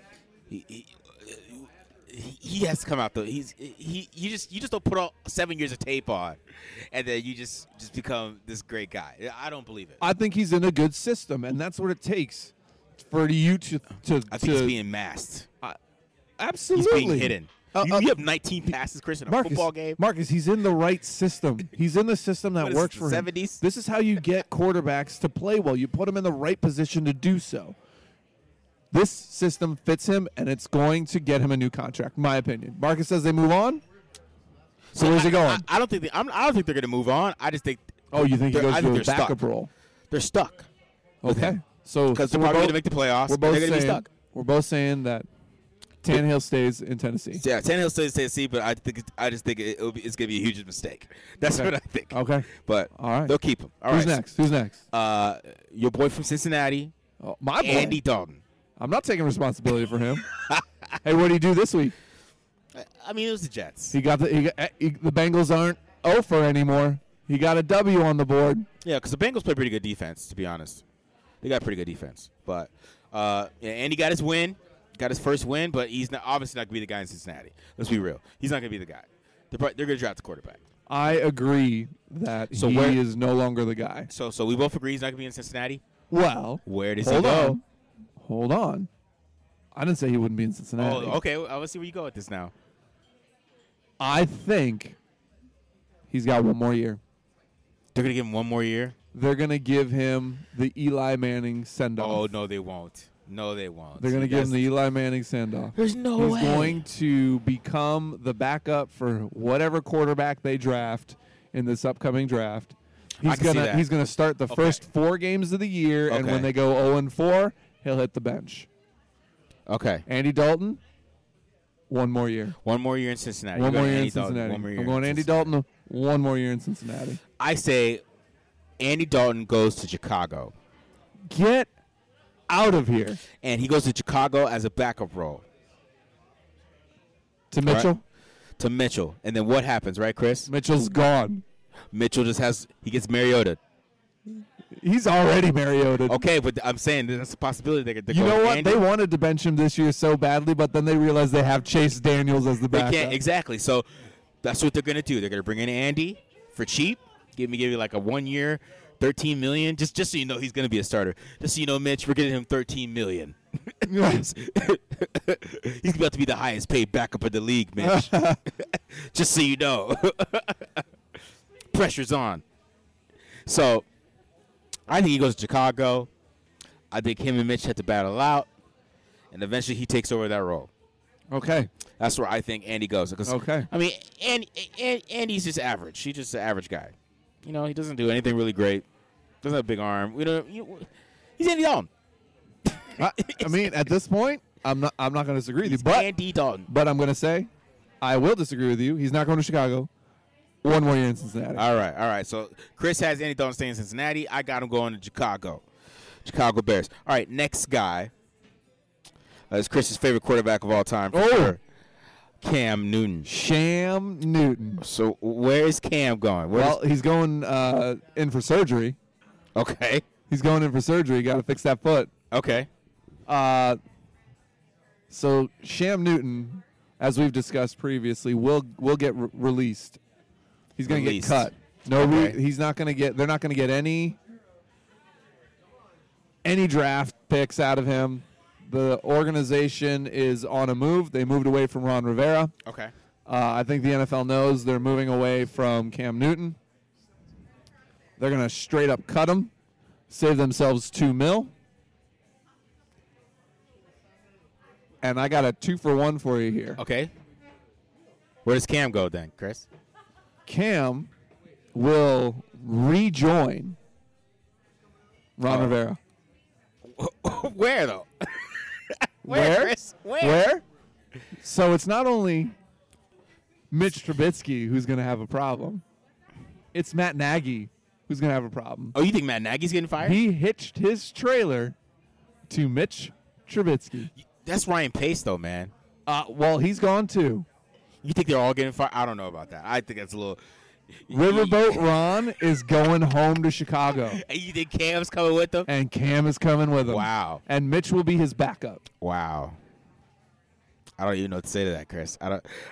He has to come out though. You just don't put all 7 years of tape on, and then you just become this great guy. I don't believe it. I think he's in a good system, and that's what it takes for you to. I think he's being masked. Absolutely, he's being hidden. You have 19 passes, Chris, in a football game. Marcus, he's in the right system. He's in the system that works for him. 70s? This is how you get quarterbacks to play well. You put them in the right position to do so. This system fits him, and it's going to get him a new contract, in my opinion. Marcus says they move on. So where's he going? I don't think they're going to move on. I just think. Oh, you think he goes to a stuck. backup role? They're stuck. Okay, so because they're probably going to make the playoffs. We're both they're going to be stuck. We're both saying that Tannehill stays in Tennessee. Yeah, Tannehill stays in Tennessee, but I just think it's going to be a huge mistake. That's what I think. Okay, but all right, they'll keep him. Who's next? Who's next? Your boy from Cincinnati, my boy, Andy Dalton. I'm not taking responsibility for him. Hey, what did he do this week? I mean, it was the Jets. The Bengals aren't over anymore. He got a W on the board. Yeah, because the Bengals play pretty good defense, to be honest. They got pretty good defense. But Andy got his win, got his first win, but he's obviously not going to be the guy in Cincinnati. Let's be real. He's not going to be the guy. They're going to draft the quarterback. I agree that he is no longer the guy. So we both agree he's not going to be in Cincinnati? Well, where does he go? Hold on. I didn't say he wouldn't be in Cincinnati. Oh, okay. Well, let's see where you go with this now. I think he's got one more year. They're going to give him one more year? They're going to give him the Eli Manning send-off. Oh, no, they won't. No, they won't. They're going to give him the Eli Manning send-off. There's no way. He's going to become the backup for whatever quarterback they draft in this upcoming draft. He's gonna start the first 4 games of the year, and when they go 0-4, he'll hit the bench. Okay. Andy Dalton, one more year. One more year in Cincinnati. One more year in Cincinnati. I'm going Andy Dalton, one more year in Cincinnati. I say Andy Dalton goes to Chicago. Get out of here. And he goes to Chicago as a backup role To Mitchell. Right. To Mitchell. And then what happens, right, Chris? Mitchell's gone. Mitchell he gets Mariota. He's already Mariota. Okay, but I'm saying that's a possibility. They're You know going what? Andy. They wanted to bench him this year so badly, but then they realized they have Chase Daniels as the They backup. can't exactly. So that's what they're gonna do. They're gonna bring in Andy for cheap. Give you like a 1 year, $13 million. Just so you know he's gonna be a starter. Just so you know, Mitch, we're getting him $13 million. He's about to be the highest paid backup in the league, Mitch. Just so you know, pressure's on. So I think he goes to Chicago. I think him and Mitch have to battle out, and eventually he takes over that role. Okay. That's where I think Andy goes. Okay. I mean, Andy's just average. He's just an average guy. You know, he doesn't do anything really great. Doesn't have a big arm. He's Andy Dalton. I mean, at this point, I'm not going to disagree with you. He's But Andy Dalton. I'm going to say, I will disagree with you. He's not going to Chicago. 1 more year in Cincinnati. All right. So Chris has Andy Dalton staying in Cincinnati. I got him going to Chicago. Chicago Bears. All right, next guy is Chris's favorite quarterback of all time. For sure. Cam Newton. Sham Newton. So where is Cam going? He's going in for surgery. Okay. He's going in for surgery. Got to fix that foot. Okay. So Sham Newton, as we've discussed previously, will get released. He's going to get cut. He's not going to get. They're not going to get any draft picks out of him. The organization is on a move. They moved away from Ron Rivera. Okay. I think the NFL knows they're moving away from Cam Newton. They're going to straight up cut him, save themselves $2 million. And I got a 2-for-1 for you here. Okay. Where does Cam go then, Chris? Cam will rejoin Ron Rivera. Where though? Where? Chris? Where? So it's not only Mitch Trubisky who's going to have a problem. It's Matt Nagy who's going to have a problem. Oh, you think Matt Nagy's getting fired? He hitched his trailer to Mitch Trubisky. That's Ryan Pace, though, man. Well, he's gone too. You think they're all getting fired? I don't know about that. I think that's a little. Riverboat Ron is going home to Chicago. And you think Cam's coming with them? And Cam is coming with him. Wow. And Mitch will be his backup. Wow. I don't even know what to say to that, Chris.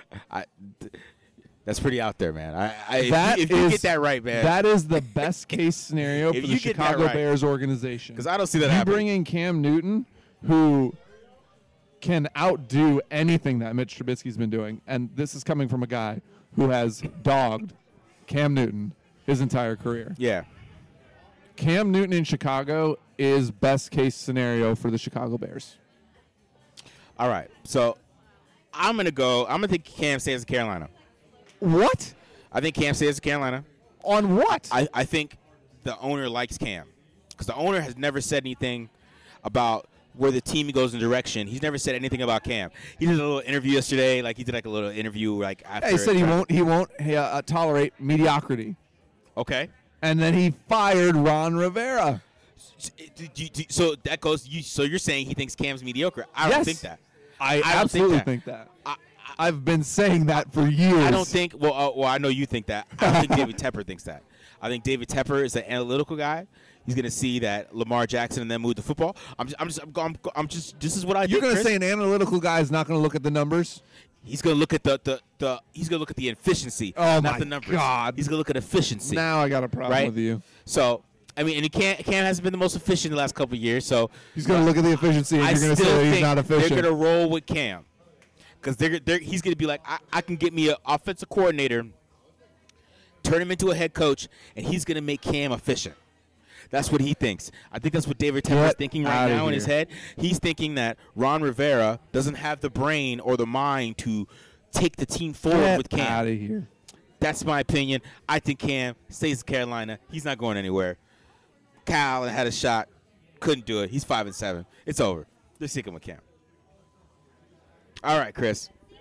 That's pretty out there, man. If you get that right, man. That is the best case scenario for the Chicago Bears organization. Because I don't see that you happening. Bring in Cam Newton, who can outdo anything that Mitch Trubisky's been doing. And this is coming from a guy who has dogged Cam Newton his entire career. Yeah. Cam Newton in Chicago is best case scenario for the Chicago Bears. All right. So I'm going to think Cam stays in Carolina. What? I think Cam stays in Carolina. On what? I think the owner likes Cam. Because the owner has never said anything about where the team goes in direction. He's never said anything about Cam. He did a little interview yesterday. Like, he did like a little interview like after. He said he won't tolerate mediocrity. Okay. And then he fired Ron Rivera. So that goes. So you're saying he thinks Cam's mediocre? I don't think that. I absolutely think that. I've been saying that for years. I don't think. Well, I know you think that. I don't think David Tepper thinks that. I think David Tepper is an analytical guy. He's going to see that Lamar Jackson and then move the football. I'm just. This is what I. You're going to say an analytical guy is not going to look at the numbers. He's going to look at he's going to look at the efficiency, not the numbers. God. He's going to look at efficiency. Now I got a problem with you. So, I mean, and Cam hasn't been the most efficient the last couple of years. So he's going to look at the efficiency, and you're going to say that he's not efficient. They're going to roll with Cam because he's going to be like, I can get me an offensive coordinator, turn him into a head coach, and he's going to make Cam efficient. That's what he thinks. I think that's what David Tepper is thinking right now in his head. He's thinking that Ron Rivera doesn't have the brain or the mind to take the team forward with Cam. Get out of here. That's my opinion. I think Cam stays in Carolina. He's not going anywhere. Kyle had a shot. Couldn't do it. He's 5-7. It's over. They're sticking with Cam. All right, Chris.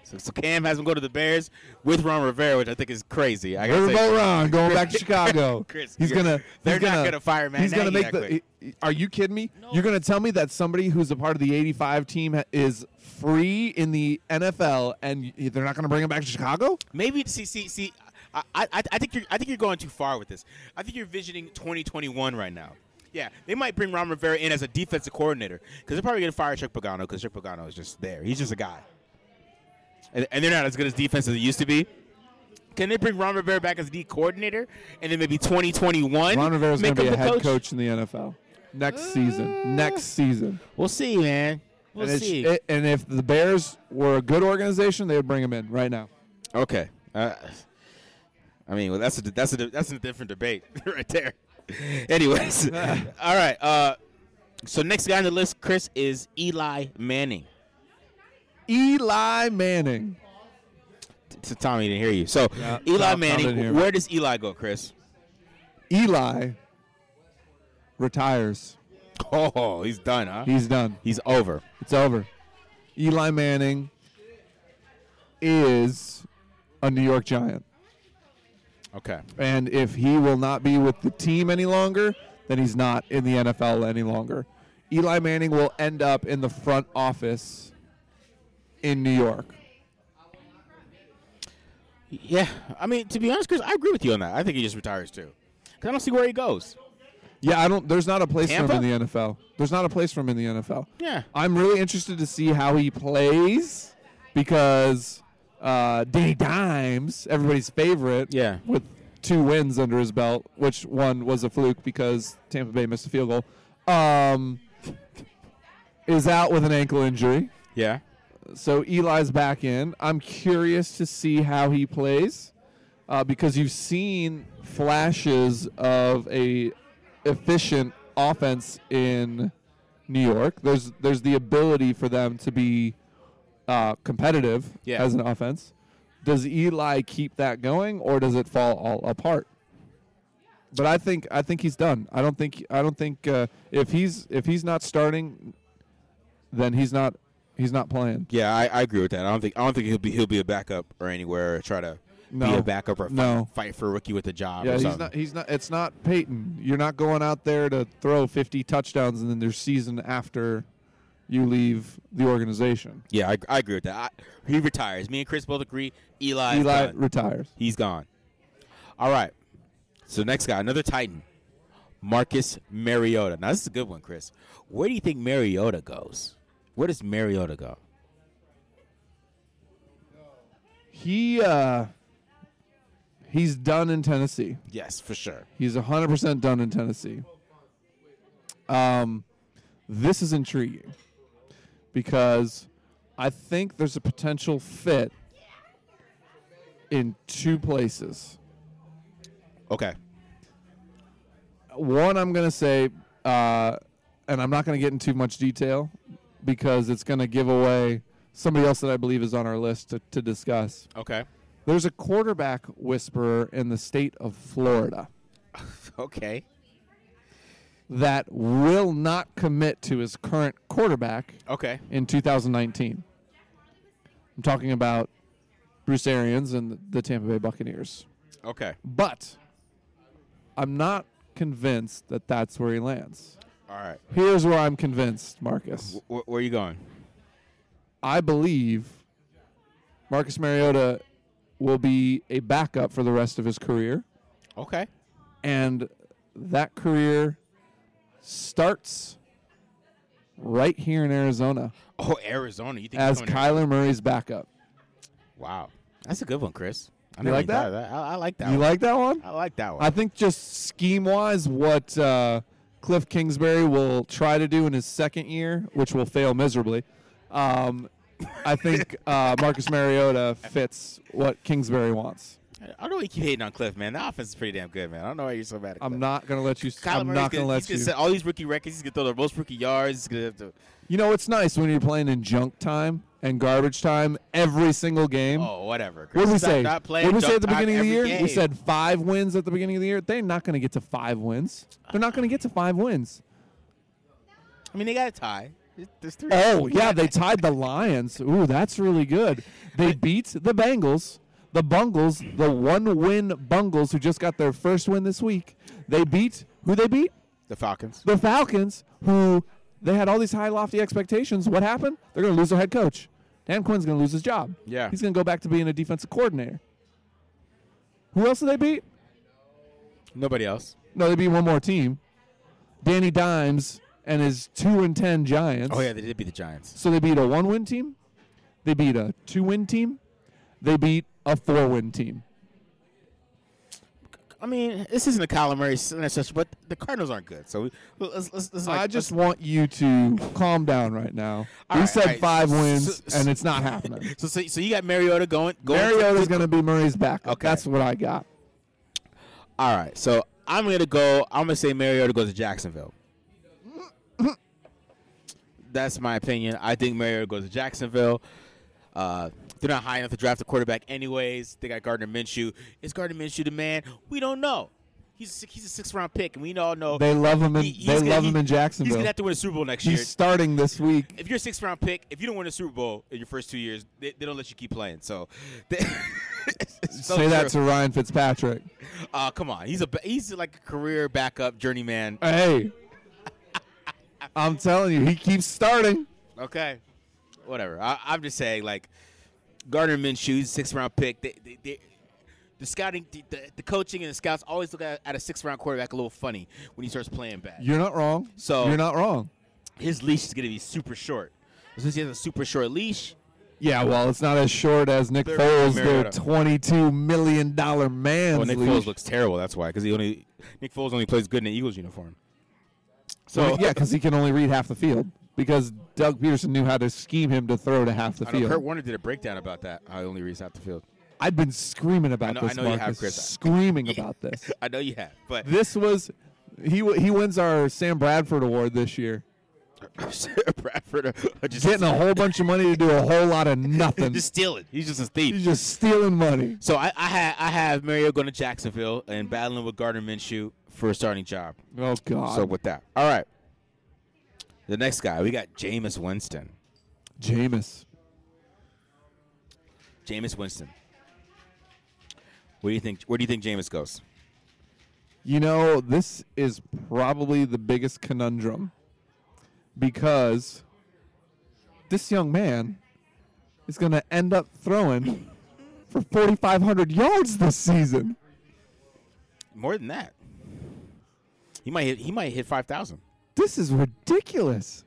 So Cam has him go to the Bears with Ron Rivera, which I think is crazy. I gotta say, Riverboat Ron going back to Chicago. Chris, They're not gonna fire Matt He's gonna Nagy make that quick. Are you kidding me? You're gonna tell me that somebody who's a part of the '85 team is free in the NFL and they're not gonna bring him back to Chicago? Maybe see. I think you're going too far with this. I think you're visioning 2021 right now. Yeah, they might bring Ron Rivera in as a defensive coordinator because they're probably going to fire Chuck Pagano because Chuck Pagano is just there. He's just a guy. And they're not as good as defense as they used to be. Can they bring Ron Rivera back as D coordinator and then maybe 2021? Ron Rivera's going to be a head coach? coach in the NFL next season. Next season. We'll see, man. We'll see. And if the Bears were a good organization, they would bring him in right now. Okay. I mean, well, that's a different debate right there. Anyways, all right. So next guy on the list, Chris, is Eli Manning. Eli Manning. So Tommy didn't hear you. So Yeah, Eli Tom didn't hear Manning, me. where does Eli go, Chris? Eli retires. Oh, he's done, huh? He's done. He's over. It's over. Eli Manning is a New York Giant. Okay. And if he will not be with the team any longer, then he's not in the NFL any longer. Eli Manning will end up in the front office in New York. Yeah. I mean, to be honest, Chris, I agree with you on that. I think he just retires too. Because I don't see where he goes. Yeah, there's not a place Tampa? for him in the NFL. There's not a place for him in the NFL. Yeah. I'm really interested to see how he plays because Danny Dimes, everybody's favorite, Yeah. with 2 wins under his belt, which one was a fluke because Tampa Bay missed a field goal, is out with an ankle injury. Yeah. So Eli's back in. I'm curious to see how he plays because you've seen flashes of a efficient offense in New York. There's the ability for them to be competitive as an offense. Does Eli keep that going, or does it fall all apart? But I think he's done. I don't think if he's not starting, then he's not playing. Yeah, I agree with that. I don't think he'll be a backup or anywhere or try to be No. a backup or fight for a rookie with a job Yeah, or he's something. not. It's not Peyton. You're not going out there to throw 50 touchdowns and then there's season after you leave the organization. Yeah, I agree with that. He retires. Me and Chris both agree. Eli retires. He's gone. All right. So next guy, another Titan, Marcus Mariota. Now this is a good one, Chris. Where do you think Mariota goes? Where does Mariota go? He's done in Tennessee. Yes, for sure. He's 100% done in Tennessee. This is intriguing because I think there's a potential fit in 2 places. Okay. One, I'm going to say, and I'm not going to get into too much detail because it's going to give away somebody else that I believe is on our list to discuss. Okay. There's a quarterback whisperer in the state of Florida Okay. that will not commit to his current quarterback Okay. in 2019. I'm talking about Bruce Arians and the Tampa Bay Buccaneers. Okay. But I'm not convinced that that's where he lands. All right. Here's where I'm convinced, Marcus. Where are you going? I believe Marcus Mariota will be a backup for the rest of his career. Okay. And that career starts right here in Arizona Oh, Arizona. You think as he's going to- Kyler Murray's backup. Wow. That's a good one, Chris. I You never like even thought that? of I like that You one. like that one? I like that one. I think just scheme-wise, what Cliff Kingsbury will try to do in his second year, which will fail miserably, I think Marcus Mariota fits what Kingsbury wants. I don't know why you keep hating on Cliff, man. The offense is pretty damn good, man. I don't know why you're so mad at Cliff. I'm not going to let you. Kyler I'm Murray's not going to let he's you. gonna set all these rookie records. He's going to throw the most rookie yards. He's gonna have to, You know, it's nice when you're playing in junk time and garbage time every single game. oh, whatever. What did we Stop say? not What playing did we say at the junk time beginning of the year? every We game. said 5 wins at the beginning of the year. They're not going to get to 5 wins. They're not going to get to 5 wins. I mean, they got a tie. There's 3. Oh, yeah, they tied the Lions. Ooh, that's really good. They beat the Bengals, the Bungles, the one-win Bungles who just got their first win this week. They beat who they beat? The Falcons. The Falcons, who they had all these high, lofty expectations. What happened? They're going to lose their head coach. Dan Quinn's going to lose his job. Yeah. He's going to go back to being a defensive coordinator. Who else did they beat? Nobody else. No, they beat one more team. Danny Dimes and his 2-10 Giants. Oh, yeah, they did beat the Giants. So they beat a 1-win team. They beat a 2-win team. They beat a 4-win team. I mean, this isn't a Kyler Murray session, but the Cardinals aren't good. So let's I just want you to calm down right now. All We right, said all right. 5 wins, So- and it's not happening. So you got Mariota going. Mariota's going to be Murray's backup. Okay. That's what I got. All right. So I'm gonna say Mariota goes to Jacksonville. That's my opinion. I think Mariota goes to Jacksonville. They're not high enough to draft a quarterback anyways. They got Gardner Minshew. Is Gardner Minshew the man? We don't know. He's a 6th-round pick, and we all know They love him in he's they gonna- love him in He's Jacksonville. going to have to win a Super Bowl next year. He's starting this week. If you're a 6th-round pick, if you don't win a Super Bowl in your first 2 years, they don't let you keep playing. So, it's so Say that true. to Ryan Fitzpatrick. Come on, he's like a career backup journeyman. Hey, I'm telling you, he keeps starting. Okay, whatever. I'm just saying, like Gardner Minshew, 6th-round pick. The scouting, the coaching, and the scouts always look at a 6th-round quarterback a little funny when he starts playing bad. You're not wrong. So- you're not wrong. His leash is going to be super short. Since he has a super short leash, Yeah, well, it's not as short as Nick They're Foles, their Mariota. $22 million man's well, Nick leash. Foles looks terrible. That's why, because Nick Foles only plays good in an Eagles uniform. So yeah, because he can only read half the field. Because Doug Peterson knew how to scheme him to throw to half the I know field. Kurt Warner did a breakdown about that. I only reads out the field. I've been screaming about I this, know you have, Marcus. Chris. Screaming about this. I know you have, but This was he wins our Sam Bradford Award this year. Bradford just Getting a whole bunch of money to do a whole lot of nothing. just stealing. He's just a thief. He's just stealing money. So I have Mario going to Jacksonville and battling with Gardner Minshew for a starting job. Oh God. So with that, all right. The next guy, we got Jameis Winston. Jameis. Jameis Winston. What do you think? Where do you think Jameis goes? You know, this is probably the biggest conundrum because this young man is going to end up throwing for 4,500 yards this season. More than that. He might hit 5,000. This is ridiculous.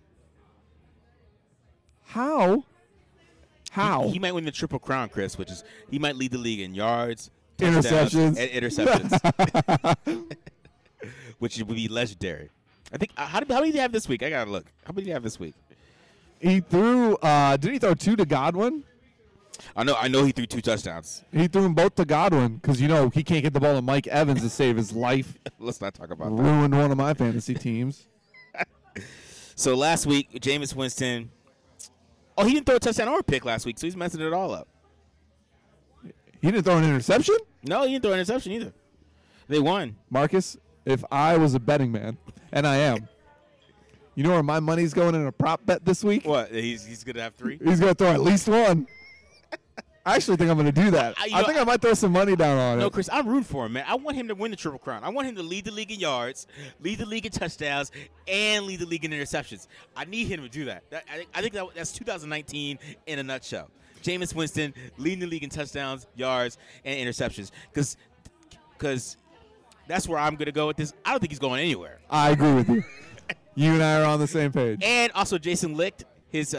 How? How? He might win the Triple Crown, Chris, which is he might lead the league in yards, touchdowns, Interceptions. and interceptions, which would be legendary. I think how many did he have this week? I gotta look. How many did he have this week? He threw. Did he throw 2 to Godwin? I know he threw 2 touchdowns. He threw them both to Godwin because he can't get the ball to Mike Evans to save his life. Let's not talk about that. Ruined one of my fantasy teams. So last week, Jameis Winston. Oh, he didn't throw a touchdown or a pick last week, so he's messing it all up. He didn't throw an interception? No, he didn't throw an interception either. They won. Marcus, if I was a betting man, and I am, you know where my money's going in a prop bet this week? What? He's gonna have 3. He's going to throw at least 1. I actually think I'm going to do that. You I know, think I might throw some money down on No, it. Chris, I'm rooting for him, man. I want him to win the Triple Crown. I want him to lead the league in yards, lead the league in touchdowns, and lead the league in interceptions. I need him to do that. I think that's 2019 in a nutshell. Jameis Winston leading the league in touchdowns, yards, and interceptions. Because that's where I'm going to go with this. I don't think he's going anywhere. I agree with you. You and I are on the same page. And also Jason Licht, his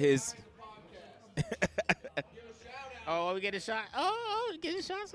oh, we get a shot. Oh, get a shot.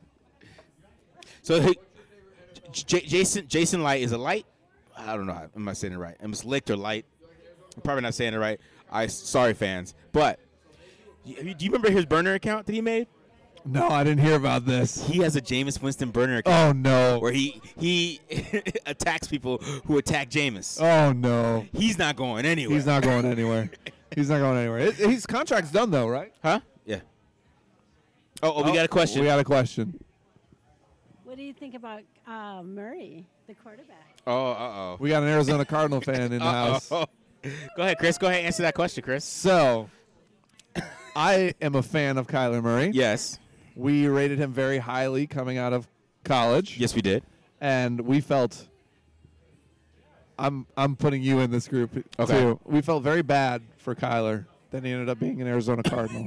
So Jason Light is a light. I don't know. Am I saying it right? It's Licht or Light. I'm probably not saying it right. Sorry, fans. But do you remember his burner account that he made? No, I didn't hear about this. He has a Jameis Winston burner account Oh, no. where he attacks people who attack Jameis. Oh, no. He's not going anywhere. He's not going anywhere. He's not going anywhere. His contract's done, though, right? Huh? Yeah. Oh, we got a question. We got a question. What do you think about Murray, the quarterback? Oh, uh-oh. We got an Arizona Cardinal fan in the house. Go ahead, Chris. Go ahead and answer that question, Chris. So, I am a fan of Kyler Murray. Yes. We rated him very highly coming out of college. Yes, we did. And we felt I'm putting you in this group Okay. too. We felt very bad for Kyler. Then he ended up being an Arizona Cardinal.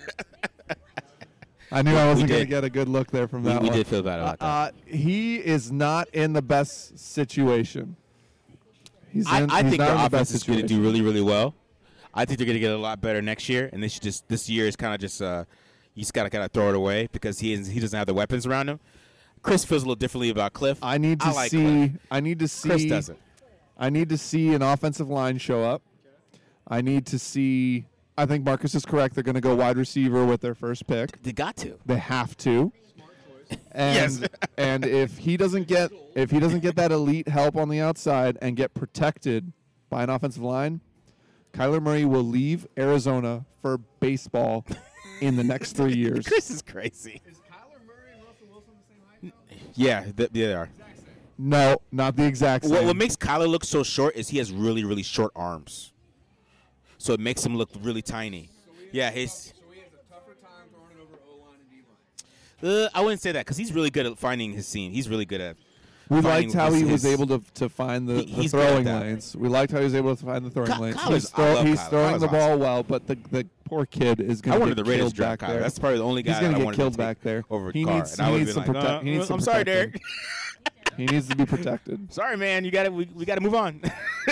I knew I wasn't did. going to get a good look there from that We one. did feel bad about that. He is not in the best situation. I think not the in offense is going to do situation. really, really well. I think they're going to get a lot better next year, and they should just this year is kind of just you just got to kind of throw it away because he doesn't have the weapons around him. Chris feels a little differently about Cliff. I need to like see. Cliff. I need to see. Chris doesn't. I need to see an offensive line show up. I need to see. I think Marcus is correct. They're going to go wide receiver with their first pick. They got to. They have to. And Yes. and if he doesn't get that elite help on the outside and get protected by an offensive line, Kyler Murray will leave Arizona for baseball in the next 3 years. Chris is crazy. Is Kyler Murray and Russell Wilson the same height? Yeah, they are. No, not the exact same. What makes Kyler look so short is he has really, really short arms. So it makes him look really tiny. Yeah, his. So he has a tougher time throwing it over O-line and D-line. I wouldn't say that because he's really good at finding his seam. He's really good at. We finding liked how he was his- able to find the he's good at throwing that. lanes. We liked how he was able to find the throwing lanes. Kyler's- I love He's Kyler. throwing Kyler's the ball awesome. well, but the poor kid is I going to wanted get the Raiders killed draft back Kyler. there. That's probably the only guy He's going that I to get wanted killed to take back there. over He Carr. needs, And I he would've needs been some like, protect. He needs some I'm sorry, protecting. Derek. He needs to be protected. Sorry, man. We got to move on.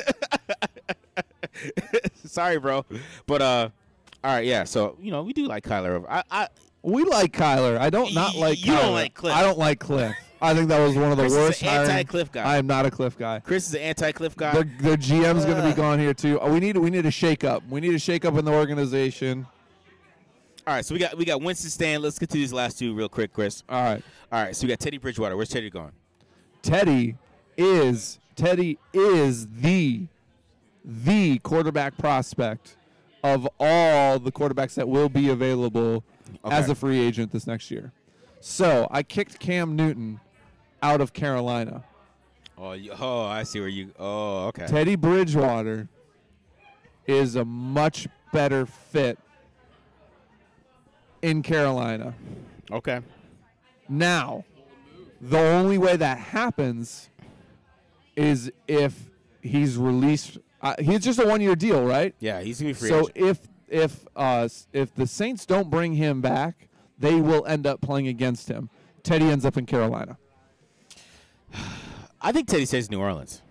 Sorry, bro. But all right, yeah. So we do like Kyler. We like Kyler. I don't not like. You don't Kyler. like Cliff. I don't like Cliff. I think that was one of the Chris is worst an hiring. anti-Cliff guy. I am not a Cliff guy. Chris is an anti-Cliff guy. Their GM's going to be gone here too. We need a shake up. We need a shake up in the organization. All right, so we got Winston Stan. Let's get to these last two real quick, Chris. All right. All right, so we got Teddy Bridgewater. Where's Teddy going? Teddy is the quarterback prospect of all the quarterbacks that will be available as Okay. a free agent this next year. So I kicked Cam Newton out of Carolina. Oh, I see where you. Oh, okay. Teddy Bridgewater is a much better fit in Carolina. Okay. Now, the only way that happens is if he's released. He's just a one-year deal, right? Yeah, he's gonna be free So agent. if the Saints don't bring him back, they will end up playing against him. Teddy ends up in Carolina. I think Teddy stays in New Orleans.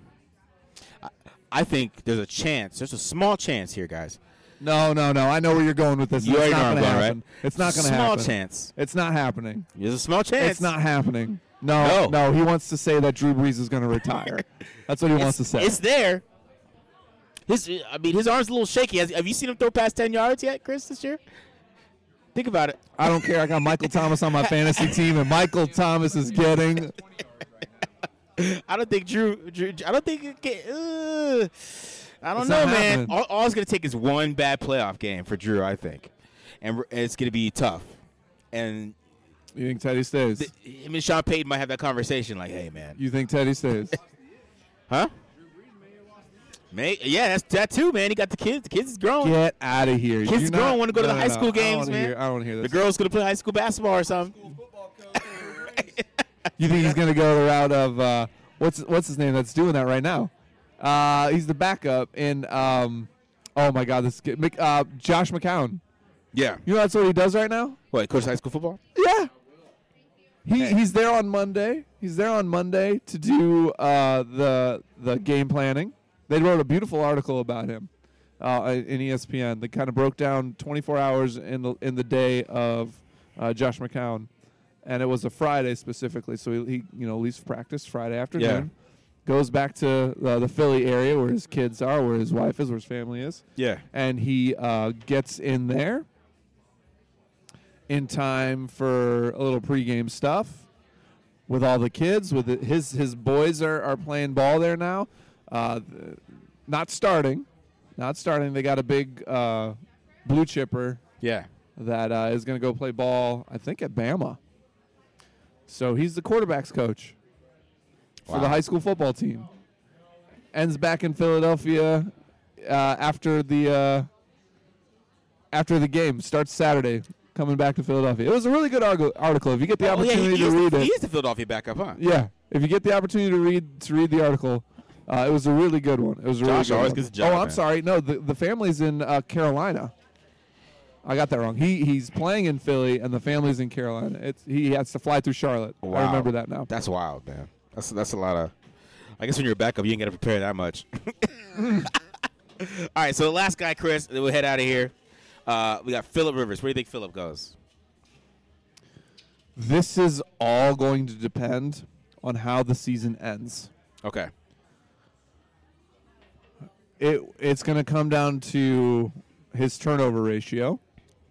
I think there's a chance. There's a small chance here, guys. No. I know where you're going with this. You It's already not know where going to I'm going, happen. right? It's not going to happen. Small chance. It's not happening. There's a small chance. It's not happening. No. He wants to say that Drew Brees is going to retire. That's what he wants to say. It's there. His arm's a little shaky. Have you seen him throw past 10 yards yet, Chris, this year? Think about it. I don't care. I got Michael Thomas on my fantasy team, and Michael Thomas is getting. I don't think Drew. I don't think. I don't It's know, not man. happening. All it's gonna take is one bad playoff game for Drew, I think, and it's gonna be tough. And You think Teddy stays? him and Sean Payton might have that conversation, like, "Hey, man, You think Teddy stays? huh? Yeah, that's that too, man. He got the kids. The kids is growing. Get out of here. Kids You're growing, not- wanna go to the no, high no, school I don't games, wanna man. hear- I don't want to hear The this. girl's gonna play high school basketball or something." You think he's going to go the route of what's his name that's doing that right now? He's the backup in oh my God, this kid, Josh McCown. Yeah. You know that's what he does right now? What? Coach high school football? Yeah. He's there on Monday. He's there on Monday to do the game planning. They wrote a beautiful article about him in ESPN that kind of broke down 24 hours in the day of Josh McCown, and it was a Friday specifically. So he leaves practice Friday afternoon, goes back to the Philly area where his kids are, where his wife is, where his family is, Yeah. and he gets in there in time for a little pregame stuff with all the kids. With his boys are playing ball there now. Not starting. They got a big blue chipper Yeah. that is going to go play ball, I think, at Bama. So he's the quarterback's coach for Wow. the high school football team. Ends back in Philadelphia after the game. Starts Saturday. Coming back to Philadelphia. It was a really good article. If you get the opportunity to read it, he is the Philadelphia backup, huh? yeah. If you get the opportunity to read the article, it was a really good one. It was a Josh really always good gets one. a job, Oh, I'm man. sorry. No, the family's in Carolina. I got that wrong. He's playing in Philly, and the family's in Carolina. He has to fly through Charlotte. I Wow. remember that now. That's wild, man. That's a lot of. I guess when you're a backup, you ain't got to prepare that much. All right, so the last guy, Chris, then we'll head out of here. We got Phillip Rivers. Where do you think Phillip goes? This is all going to depend on how the season ends. Okay. It's going to come down to his turnover ratio.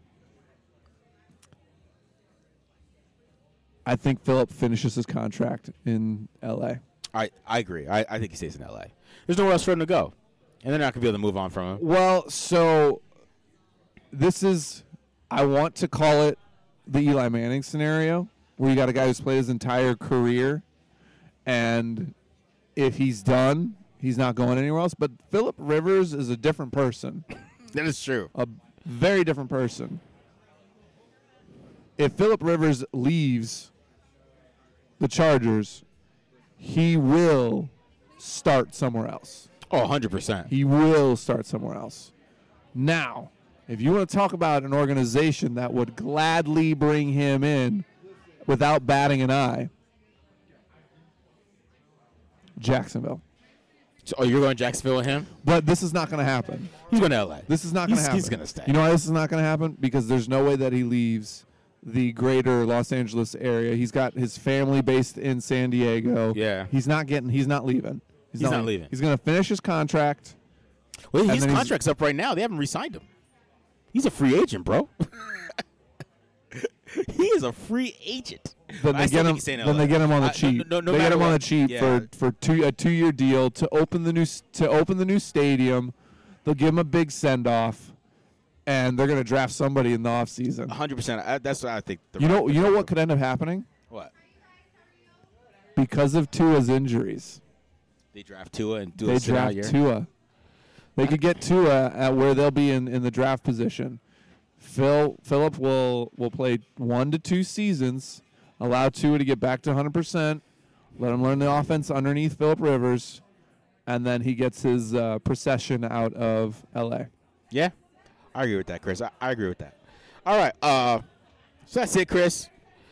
I think Phillip finishes his contract in L.A. I agree. I think he stays in L.A. There's nowhere else for him to go. And they're not going to be able to move on from him. Well, so this is, I want to call it the Eli Manning scenario, where you got a guy who's played his entire career, and if he's done, he's not going anywhere else. But Phillip Rivers is a different person, That is true. a very different person. If Phillip Rivers leaves the Chargers, he will start somewhere else. Oh, 100%. He will start somewhere else. Now, if you want to talk about an organization that would gladly bring him in without batting an eye, Jacksonville. So, you're going to Jacksonville with him? But this is not going to happen. He's going to L.A. This is not going to happen. He's going to stay. You know why this is not going to happen? Because there's no way that he leaves the greater Los Angeles area. He's got his family based in San Diego. Yeah. He's not leaving. He's not leaving. He's going to finish his contract. Well, And his then he's- contract's up right now. They haven't re-signed him. He's a free agent, bro. He is a free agent. Then I they still get think him. he's staying in Then LA. they get him on the No cheap. They get matter him on the what. cheap Yeah. for a 2-year deal to open the new stadium. They'll give him a big send off, and they're going to draft somebody in the offseason. 100%. That's what I think. You know what could end up happening What? because of Tua's injuries. They draft Tua and do They a sit-out draft year? Tua. They could get Tua at where they'll be in the draft position. Phillip will play 1 to 2 seasons, allow Tua to get back to 100%, let him learn the offense underneath Phillip Rivers, and then he gets his procession out of L.A. Yeah, I agree with that, Chris. I agree with that. All right, so that's it, Chris.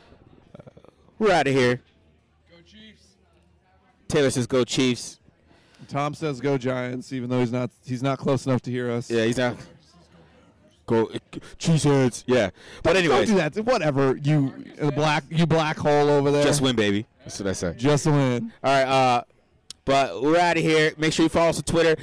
We're out of here. Go Chiefs. Taylor says, "Go Chiefs." Tom says go Giants, even though he's not close enough to hear us. Yeah, he's not. Go Cheeseheads. Yeah, but Don't anyways, do that. Whatever, you black hole over there. just win, baby. That's what I say. Just win. All right, but we're out of here. Make sure you follow us on Twitter,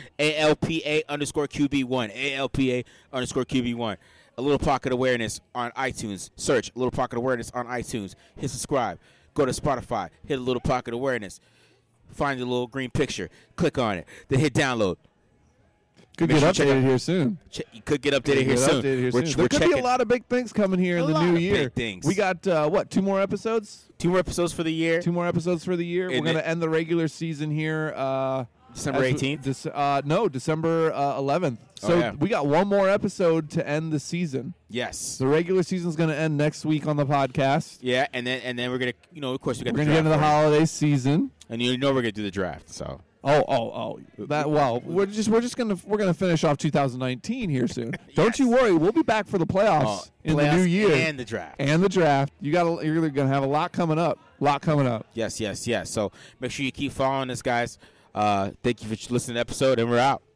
ALPA_QB1. ALPA_QB1. A Little Pocket Awareness on iTunes. Search A Little Pocket Awareness on iTunes. Hit subscribe. Go to Spotify. Hit A Little Pocket Awareness. Find the little green picture. Click on it. Then hit download. Could Make get sure you check updated out- here soon. You could get updated here soon. There We're could be checking a lot of big things coming here in A the lot new of year. big things. We got 2 more episodes? 2 more episodes for the year. 2 more episodes for the year. And We're going to end the regular season here. December 18th. December 11th. So yeah. we got 1 more episode to end the season. Yes. The regular season is going to end next week on the podcast. Yeah, and then we're gonna, of course, we got We're the going to get into the draft, holiday season. and we're gonna do the draft. So We're gonna finish off 2019 here soon. Don't you worry, we'll be back for the playoffs in the new playoffs year and the draft. and the draft. You're gonna have a lot coming up. Yes. So make sure you keep following us, guys. Thank you for listening to the episode, and we're out.